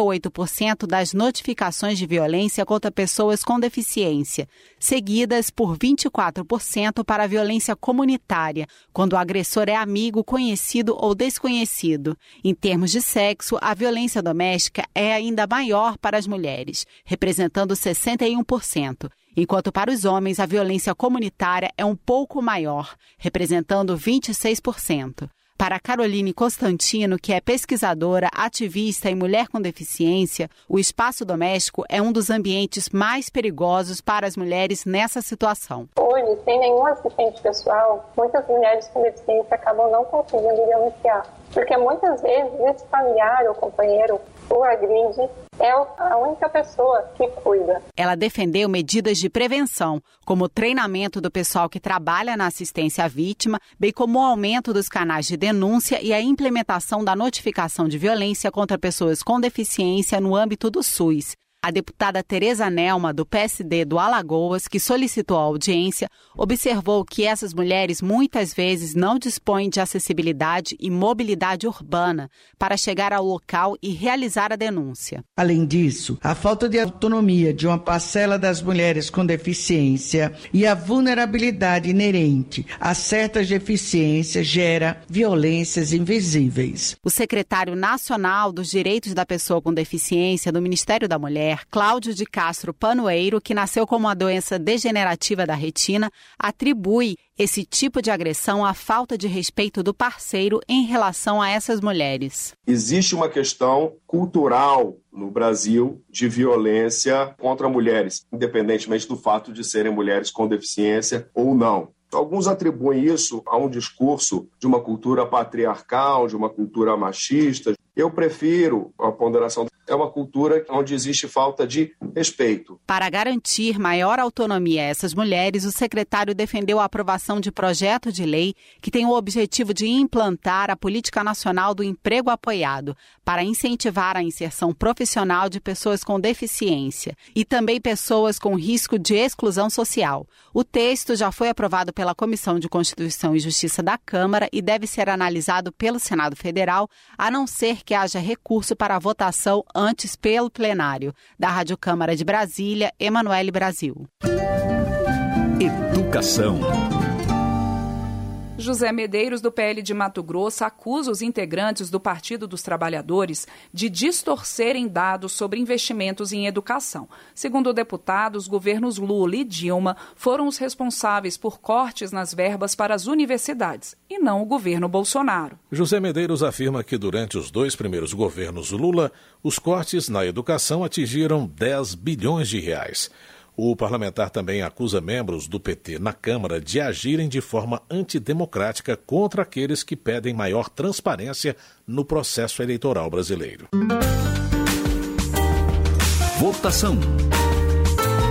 Speaker 4: 58% das notificações de violência contra pessoas com deficiência, seguidas por 24% para a violência comunitária, quando o agressor é amigo, conhecido ou desconhecido. Em termos de sexo, a violência doméstica é ainda maior para as mulheres, representando 61%. Enquanto para os homens a violência comunitária é um pouco maior, representando 26%. Para Caroline Constantino, que é pesquisadora, ativista e mulher com deficiência, o espaço doméstico é um dos ambientes mais perigosos para as mulheres nessa situação.
Speaker 6: Hoje, sem nenhum assistente pessoal, muitas mulheres com deficiência acabam não conseguindo denunciar, porque muitas vezes esse familiar ou companheiro o agride é a única pessoa que cuida.
Speaker 4: Ela defendeu medidas de prevenção, como o treinamento do pessoal que trabalha na assistência à vítima, bem como o aumento dos canais de denúncia e a implementação da notificação de violência contra pessoas com deficiência no âmbito do SUS. A deputada Tereza Nelma, do PSD do Alagoas, que solicitou a audiência, observou que essas mulheres muitas vezes não dispõem de acessibilidade e mobilidade urbana para chegar ao local e realizar a denúncia.
Speaker 20: Além disso, a falta de autonomia de uma parcela das mulheres com deficiência e a vulnerabilidade inerente a certas deficiências gera violências invisíveis.
Speaker 4: O secretário nacional dos Direitos da Pessoa com Deficiência do Ministério da Mulher, Cláudio de Castro Panoeiro, que nasceu com uma doença degenerativa da retina, atribui esse tipo de agressão à falta de respeito do parceiro em relação a essas mulheres.
Speaker 21: Existe uma questão cultural no Brasil de violência contra mulheres, independentemente do fato de serem mulheres com deficiência ou não. Alguns atribuem isso a um discurso de uma cultura patriarcal, de uma cultura machista. Eu prefiro a ponderação. É uma cultura onde existe falta de respeito.
Speaker 4: Para garantir maior autonomia a essas mulheres, o secretário defendeu a aprovação de projeto de lei que tem o objetivo de implantar a Política Nacional do Emprego Apoiado para incentivar a inserção profissional de pessoas com deficiência e também pessoas com risco de exclusão social. O texto já foi aprovado pela Comissão de Constituição e Justiça da Câmara e deve ser analisado pelo Senado Federal, a não ser que haja recurso para a votação antes pelo plenário. Da Rádio Câmara de Brasília, Emanuele Brasil.
Speaker 18: Educação.
Speaker 11: José Medeiros, do PL de Mato Grosso, acusa os integrantes do Partido dos Trabalhadores de distorcerem dados sobre investimentos em educação. Segundo o deputado, os governos Lula e Dilma foram os responsáveis por cortes nas verbas para as universidades, e não o governo Bolsonaro.
Speaker 8: José Medeiros afirma que durante os 2 primeiros governos Lula, os cortes na educação atingiram 10 bilhões de reais. O parlamentar também acusa membros do PT na Câmara de agirem de forma antidemocrática contra aqueles que pedem maior transparência no processo eleitoral brasileiro.
Speaker 18: Votação.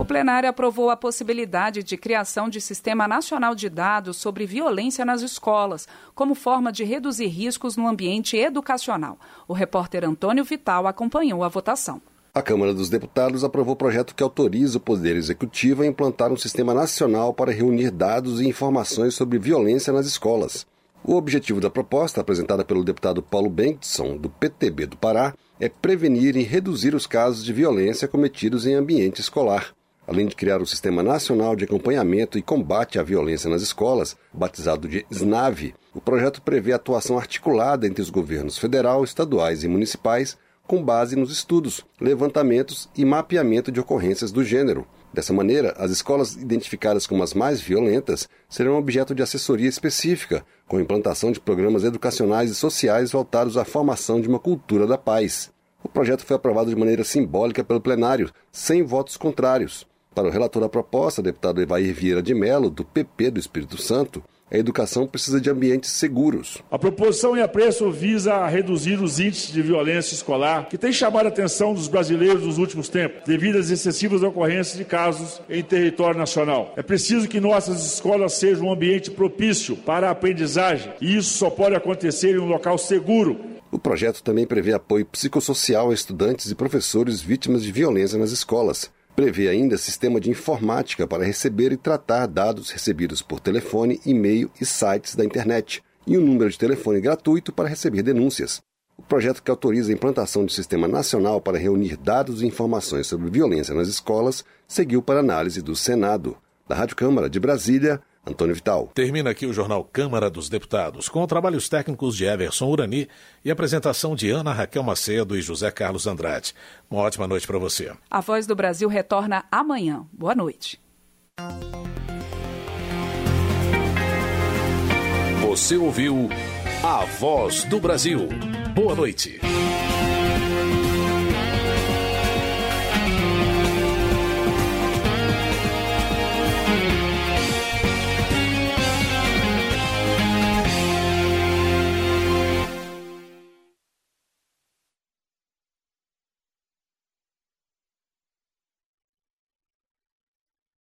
Speaker 11: O plenário aprovou a possibilidade de criação de Sistema Nacional de Dados sobre violência nas escolas, como forma de reduzir riscos no ambiente educacional. O repórter Antônio Vital acompanhou a votação.
Speaker 12: A Câmara dos Deputados aprovou o projeto que autoriza o Poder Executivo a implantar um sistema nacional para reunir dados e informações sobre violência nas escolas. O objetivo da proposta, apresentada pelo deputado Paulo Bengtson, do PTB do Pará, é prevenir e reduzir os casos de violência cometidos em ambiente escolar. Além de criar o Sistema Nacional de Acompanhamento e Combate à Violência nas Escolas, batizado de SNAV, o projeto prevê atuação articulada entre os governos federal, estaduais e municipais, com base nos estudos, levantamentos e mapeamento de ocorrências do gênero. Dessa maneira, as escolas identificadas como as mais violentas serão objeto de assessoria específica, com a implantação de programas educacionais e sociais voltados à formação de uma cultura da paz. O projeto foi aprovado de maneira simbólica pelo plenário, sem votos contrários. Para o relator da proposta, deputado Evair Vieira de Mello, do PP do Espírito Santo, a educação precisa de ambientes seguros.
Speaker 7: A proposição em apreço visa reduzir os índices de violência escolar, que tem chamado a atenção dos brasileiros nos últimos tempos, devido às excessivas ocorrências de casos em território nacional. É preciso que nossas escolas sejam um ambiente propício para a aprendizagem, e isso só pode acontecer em um local seguro.
Speaker 12: O projeto também prevê apoio psicossocial a estudantes e professores vítimas de violência nas escolas. Prevê ainda sistema de informática para receber e tratar dados recebidos por telefone, e-mail e sites da internet, e um número de telefone gratuito para receber denúncias. O projeto que autoriza a implantação de um sistema nacional para reunir dados e informações sobre violência nas escolas seguiu para análise do Senado. Da Rádio Câmara de Brasília, Antônio Vital.
Speaker 8: Termina aqui o Jornal Câmara dos Deputados, com trabalhos técnicos de Everson Urani e apresentação de Ana Raquel Macedo e José Carlos Andrade. Uma ótima noite para você.
Speaker 11: A Voz do Brasil retorna amanhã. Boa noite.
Speaker 8: Você ouviu A Voz do Brasil. Boa noite.